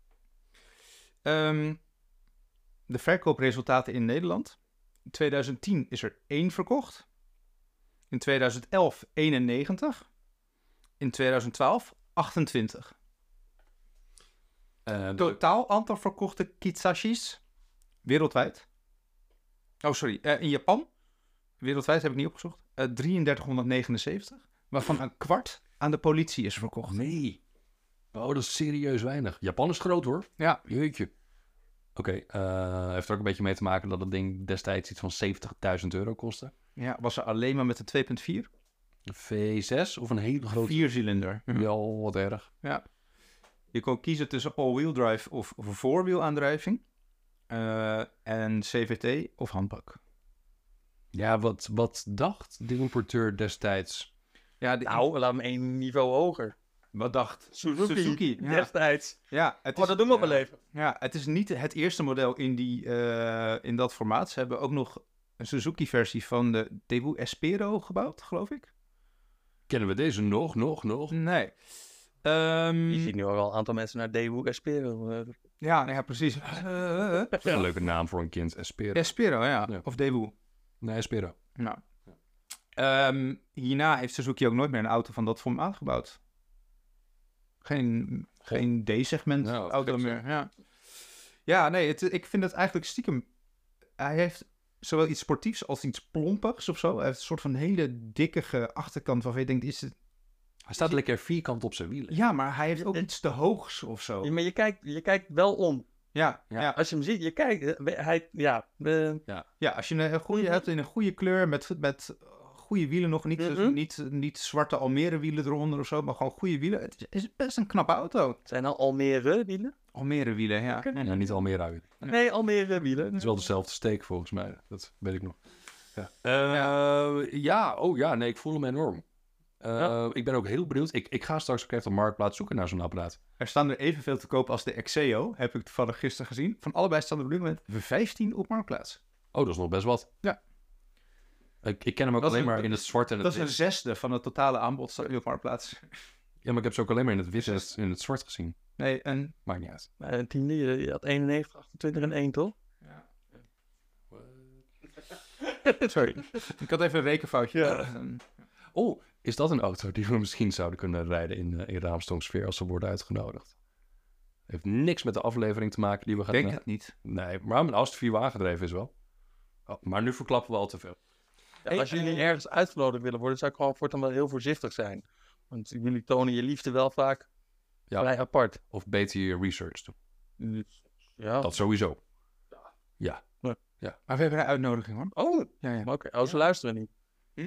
De verkoopresultaten in Nederland. In 2010 is er 1 verkocht. In 2011 91. In 2012 28. Totaal aantal verkochte Kitsashis wereldwijd. Oh, sorry. In Japan, wereldwijd heb ik niet opgezocht, 3379. Waarvan een kwart aan de politie is verkocht. Nee. Oh, dat is serieus weinig. Japan is groot hoor. Ja. Jeetje. Oké, heeft er ook een beetje mee te maken dat het ding destijds iets van €70.000 kostte. Ja, was er alleen maar met de 2.4. Een V6 of een hele grote... 4-cilinder. Wel wat erg. Ja. Je kon kiezen tussen all-wheel drive of voorwielaandrijving. En CVT of handbak. Ja, wat dacht de importeur destijds? Ja, Nou, laat hem 1 niveau hoger. wat dacht Suzuki. Ja. Destijds. Ja, het Oh, dat doen we wel even. Ja, het is niet het eerste model in dat formaat. Ze hebben ook nog een Suzuki-versie van de Daewoo Espero gebouwd, geloof ik. Kennen we deze nog? Nee. Je ziet nu al wel een aantal mensen naar Daewoo Espero. Ja, precies. Dat is een leuke naam voor een kind. Espero. Espero, ja. Ja. Of Daewoo. Nee, Espero. Nou. Hierna heeft Suzuki ook nooit meer een auto van dat formaat gebouwd. Geen D-segment Ja, auto gek, meer. Ja, nee, ik vind het eigenlijk stiekem... Hij heeft zowel iets sportiefs als iets plompigs of zo. Hij heeft een soort van hele dikke achterkant waarvan je denkt... Hij staat lekker vierkant op zijn wielen. Ja, maar hij heeft ook iets te hoogs of zo. Ja, maar je kijkt wel om. Ja, Ja. ja. Als je hem ziet, je kijkt. Ja, als je een goede hebt in een goede kleur met goede wielen nog. Niet zwarte Almere wielen eronder of zo, maar gewoon goede wielen. Het is best een knappe auto. Zijn al Almere wielen? Almere wielen, ja. Oké. Ja, niet al meer uit. Nee, Almere wielen. Het is wel dezelfde steek volgens mij. Dat weet ik nog. Nee, ik voel hem enorm. Ik ben ook heel benieuwd. Ik ga straks ook even op Marktplaats zoeken naar zo'n apparaat. Er staan er evenveel te koop als de Exeo, heb ik toevallig gisteren gezien. Van allebei staan er op dit moment 15 op Marktplaats. Oh, dat is nog best wat. Ja. Ik ken hem ook Dat is alleen een- maar in het zwart en het Dat is een wit. zesde van het totale aanbod staat nu op Marktplaats. Ja, maar ik heb ze ook alleen maar in het wit en in het zwart gezien. Nee, en... Maakt niet uit. Een tiende, je had 91, 28 en 1, toch? Sorry. Ik had even een rekenfoutje. Ja. Oh, is dat een auto die we misschien zouden kunnen rijden in Raamsdonksfeer als ze worden uitgenodigd? Heeft niks met de aflevering te maken die we Ik gaan... denk het niet. Nee, maar als het 4 aangedreven is wel. Oh, maar nu verklappen we al te veel. Ja, als jullie ergens uitgenodigd willen worden, zou ik gewoon voortaan wel heel voorzichtig zijn. Want jullie tonen je liefde wel vaak Ja. vrij apart. Of beter je research doen. Dus, ja. Dat sowieso. Maar we hebben een uitnodiging, hoor. Oh, Ja, ja. oké. Oh, ze luisteren niet.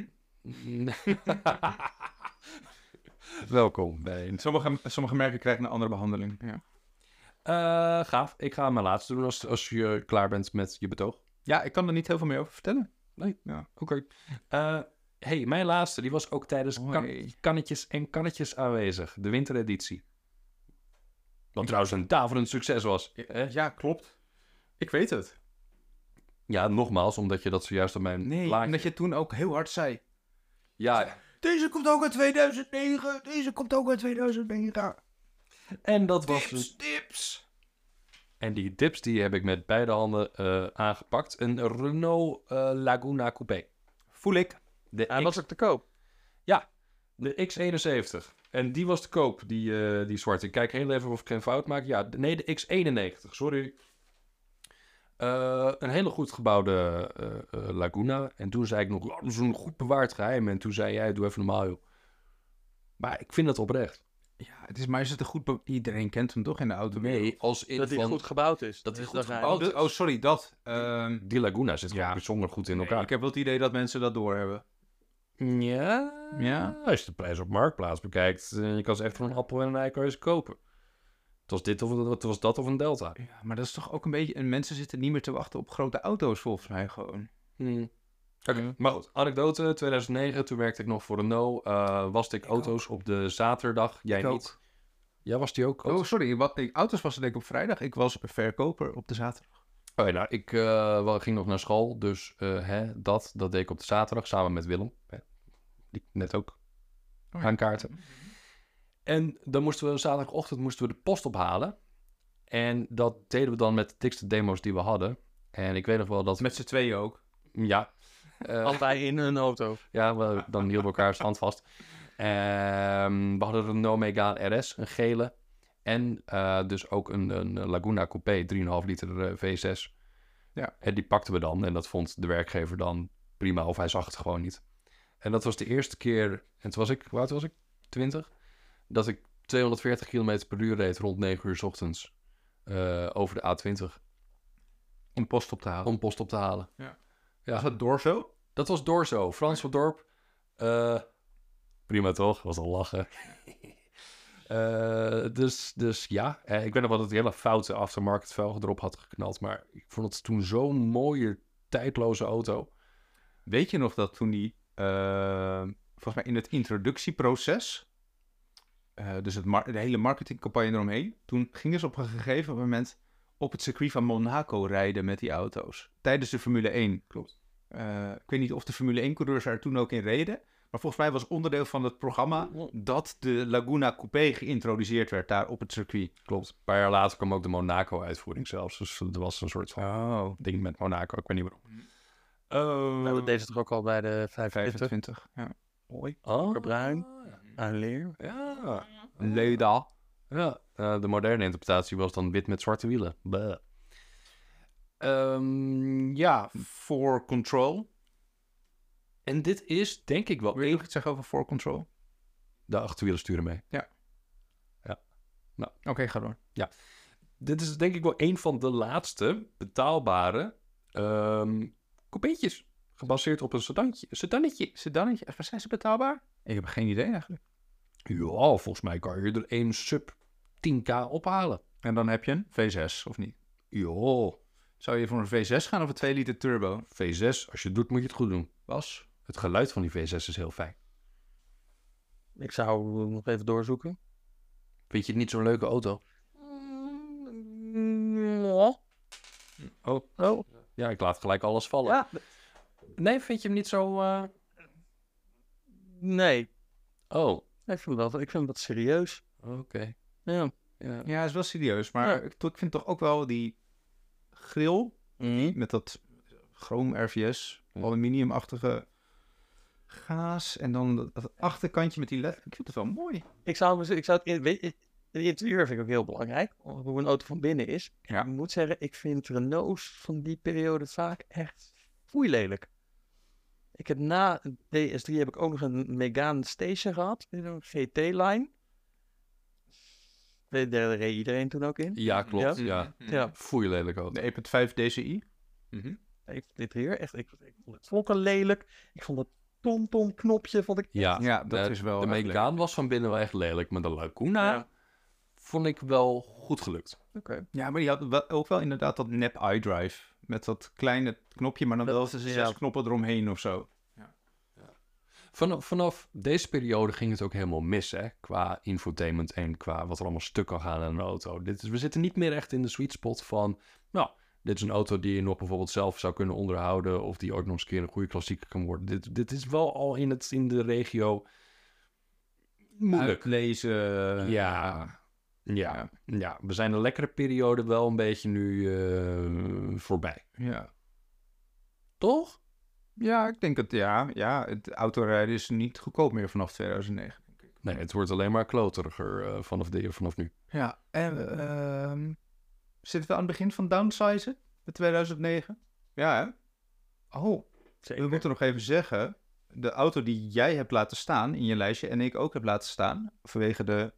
Welkom bij... Sommige merken krijgen een andere behandeling. Ja. Gaaf. Ik ga mijn laatste doen als je klaar bent met je betoog. Ja, ik kan er niet heel veel meer over vertellen. Oké. Hey, mijn laatste, die was ook tijdens kannetjes en kannetjes aanwezig. De wintereditie. Wat trouwens een daverend succes was. Ja, klopt. Ik weet het. Ja, nogmaals, omdat je dat zojuist op mijn Nee, plaatje... omdat je toen ook heel hard zei. Ja, Deze komt ook uit 2009. Deze komt ook uit 2009. en dat was... Tips. En die dips die heb ik met beide handen aangepakt. Een Renault Laguna Coupé. Voel ik. Hij was ook te koop. De X71. En die was te koop, die zwarte. Ik kijk heel even of ik geen fout maak. Ja, nee, de X91. Sorry. Een hele goed gebouwde Laguna. En toen zei ik nog, dat is een goed bewaard geheim. En toen zei jij, doe even normaal, joh. Maar ik vind dat oprecht. Ja, maar is het een goed... Iedereen kent hem toch in de auto? Nee, als in Dat hij van... goed gebouwd is. Dat hij Dus goed dan ga je- gebouwd is. Oh, sorry, dat. Die Laguna zit gewoon Ja. bijzonder goed in elkaar. Ik heb wel het idee dat mensen dat doorhebben. Ja? Ja? Als je de prijs op Marktplaats bekijkt, je kan ze echt voor een appel en een ei kan je ze kopen. Het was dit of het was dat of een Delta. Ja, maar dat is toch ook een beetje... En mensen zitten niet meer te wachten op grote auto's volgens mij gewoon. Oké, maar goed. Anekdote, 2009, toen werkte ik nog voor Renault. Waste ik auto's op de zaterdag. Jij Ik niet. ook. Jij was die ook? Oh, sorry. Auto's was het denk ik op vrijdag. Ik was verkoper op de zaterdag. Oké, nou, ik ging nog naar school. Dus dat deed ik op de zaterdag samen met Willem. Die net ook aankaarten. En dan moesten we zaterdagochtend de post ophalen. En dat deden we dan met de dikste demo's die we hadden. En ik weet nog wel dat... Met z'n tweeën ook. Ja. Allebei in een auto. Ja, dan hielden we elkaars hand vast. We hadden een Renault Megane RS, een gele. En dus ook een Laguna Coupé, 3,5 liter V6. Ja. En die pakten we dan. En dat vond de werkgever dan prima. Of hij zag het gewoon niet. En dat was de eerste keer... En toen was ik... Hoe oud was ik? 20? Dat ik 240 km per uur reed rond 9 uur 's ochtends. Over de A20. Om post op te halen. Om post op te halen. Ja. Ja. Was dat Dorso? Dat was Dorso. Frans van Dorp. Prima toch? Was al lachen. Dus ja. Ik weet nog wel dat ik hele foute aftermarket velgen erop had geknald. Maar ik vond het toen zo'n mooie, tijdloze auto. Weet je nog dat toen die... volgens mij in het introductieproces... dus de hele marketingcampagne eromheen... Toen gingen ze op een gegeven moment... op het circuit van Monaco rijden met die auto's. Tijdens de Formule 1. Klopt. Ik weet niet of de Formule 1-coureurs er toen ook in reden. Maar volgens mij was onderdeel van het programma... dat de Laguna Coupé geïntroduceerd werd daar op het circuit. Klopt. Een paar jaar later kwam ook de Monaco-uitvoering zelfs. Dus er was een soort van ding met Monaco. Ik weet niet waarom. Nou, dat deed ze toch ook al bij de 25. 25. Ja. Mooi. Oh, Bruin. Aan leer. Ja. Leda. Ja. De moderne interpretatie was dan wit met zwarte wielen. Bleh. Ja. For Control. En dit is denk ik wel... Wil je nog iets zeggen over For Control? De achterwielen sturen mee. Oké, ga door. Dit is denk ik wel een van de laatste betaalbare coupeetjes. Gebaseerd op een sedannetje. Sedannetje. Waar zijn ze betaalbaar? Ik heb geen idee eigenlijk. Ja, volgens mij kan je er een sub 10k ophalen. En dan heb je een V6, of niet? Ja, Zou je voor een V6 gaan of een 2 liter turbo? V6. Als je het doet, moet je het goed doen. Was? Het geluid van die V6 is heel fijn. Ik zou nog even doorzoeken. Vind je het niet zo'n leuke auto? Oh. Ja, ik laat gelijk alles vallen. Ja. Nee, vind je hem niet zo... Nee. Oh, Ik vind hem wat serieus. oké. Ja. Ja. Ja, is wel serieus. Maar Ja. ik vind toch ook wel die grill met dat chroom RVS, aluminiumachtige gaas. En dan dat achterkantje met die led. Ik vind het wel mooi. Ik zou het het interieur vind ik ook heel belangrijk. Hoe een auto van binnen is. Ja. Ik moet zeggen, ik vind Renaults van die periode vaak echt foeilelijk. Ik heb na DS3 heb ik ook nog een Megane Station gehad. Een GT-line. Daar reed iedereen toen ook in. Ja, klopt. Ja. Ja. Foei lelijk auto. De 1.5 DCI. Ik vond dit hier echt... Ik vond het vonken lelijk. Ik vond het tom-tom knopje vond ik... Ja, Ja, dat is wel De echt Megane was van binnen wel echt lelijk. Maar de Laguna vond ik wel goed gelukt. Oké. Ja, maar die had ook wel inderdaad dat nep iDrive. Met dat kleine knopje, maar dan wel de 6 knoppen eromheen of zo. Vanaf deze periode ging het ook helemaal mis, hè? Qua infotainment en qua wat er allemaal stuk kan gaan in een auto. We zitten niet meer echt in de sweet spot van... Nou, dit is een auto die je nog bijvoorbeeld zelf zou kunnen onderhouden... of die ook nog eens een keer een goede klassieker kan worden. Dit is wel al in de regio moeilijk. Uitlezen. Ja, we zijn een lekkere periode wel een beetje nu voorbij. Ja. Toch? Ja, ik denk het, het autorijden is niet goedkoop meer vanaf 2009. Nee, het wordt alleen maar kloteriger vanaf nu. Ja, en zitten we aan het begin van downsizen? De 2009? Ja, hè? Oh, we moeten nog even zeggen... De auto die jij hebt laten staan in je lijstje... en ik ook heb laten staan... vanwege de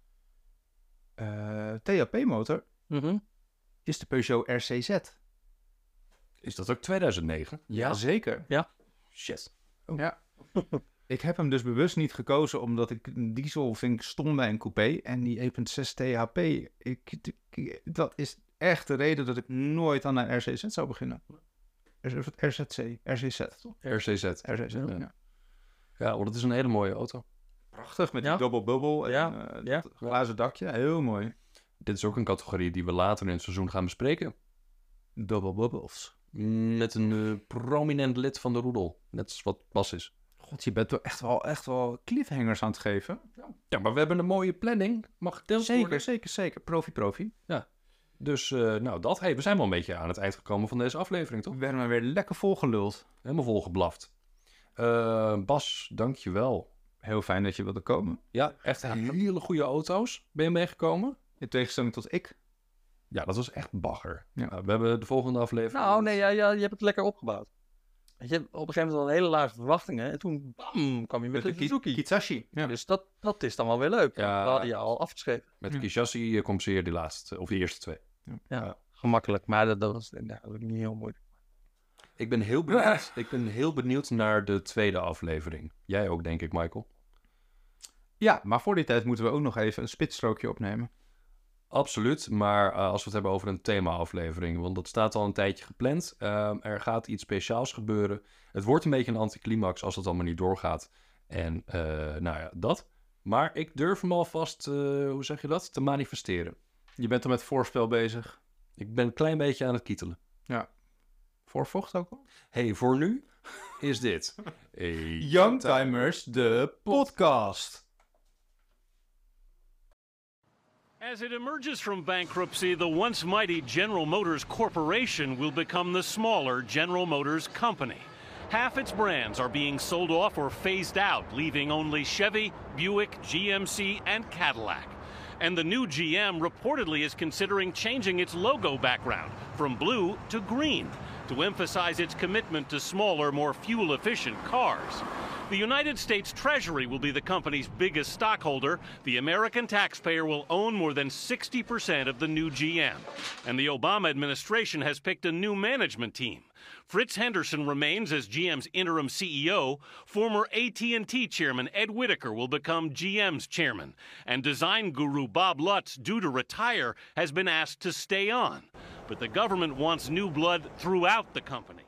THP-motor... is de Peugeot RCZ. Is dat ook 2009? Jazeker. Ja. Shit. Ja. Ik heb hem dus bewust niet gekozen... omdat ik een diesel vind ik stom bij een coupé... en die 1.6 THP... dat is echt de reden dat ik nooit aan een RCZ zou beginnen. RZC, RCZ, toch? RCZ. RCZ, ja. Ja, want het is een hele mooie auto. Prachtig, met Ja. die double bubble en Ja. dat glazen dakje. Heel mooi. Dit is ook een categorie die we later in het seizoen gaan bespreken. Double bubbles. Met een prominent lid van de roedel. Net als wat Bas is. God, je bent wel echt wel cliffhangers aan het geven. Ja, maar we hebben een mooie planning. Mag gedeeld worden. Zeker. Profi. Dus nou dat. Hey, we zijn wel een beetje aan het eind gekomen van deze aflevering, toch? We werden maar weer lekker volgeluld. Helemaal volgeblaft. Bas, dankjewel. Heel fijn dat je wilde komen. Ja, echt hele goede auto's. Ben je meegekomen? In tegenstelling tot ik. Ja, dat was echt bagger. Ja. We hebben de volgende aflevering. Nou, nee, je hebt het lekker opgebouwd. Weet je, op een gegeven moment al hele lage verwachtingen. En toen, bam, kwam je met de Suzuki. Kitsashi. Ja. Dus dat is dan wel weer leuk. Ja. We hadden je al afgeschreven. Met de Kishasi compenseer die laatste, of de eerste twee. Ja, gemakkelijk. Maar dat was eigenlijk niet heel moeilijk. Ik ben heel benieuwd naar de tweede aflevering. Jij ook, denk ik, Michael. Ja, maar voor die tijd moeten we ook nog even een spitsstrookje opnemen. Absoluut, maar als we het hebben over een thema-aflevering, want dat staat al een tijdje gepland. Er gaat iets speciaals gebeuren. Het wordt een beetje een anticlimax als het allemaal niet doorgaat. En nou ja, dat. Maar ik durf hem alvast, hoe zeg je dat, te manifesteren. Je bent er met voorspel bezig. Ik ben een klein beetje aan het kietelen. Ja. Voorvocht ook al? Hey, voor nu is dit... Youngtimers, de podcast. As it emerges from bankruptcy, the once mighty General Motors Corporation will become the smaller General Motors Company. Half its brands are being sold off or phased out, leaving only Chevy, Buick, GMC, and Cadillac. And the new GM reportedly is considering changing its logo background from blue to green to emphasize its commitment to smaller, more fuel-efficient cars. The United States Treasury will be the company's biggest stockholder. The American taxpayer will own more than 60% of the new GM. And the Obama administration has picked a new management team. Fritz Henderson remains as GM's interim CEO. Former AT&T chairman Ed Whitaker will become GM's chairman. And design guru Bob Lutz, due to retire, has been asked to stay on. But the government wants new blood throughout the company.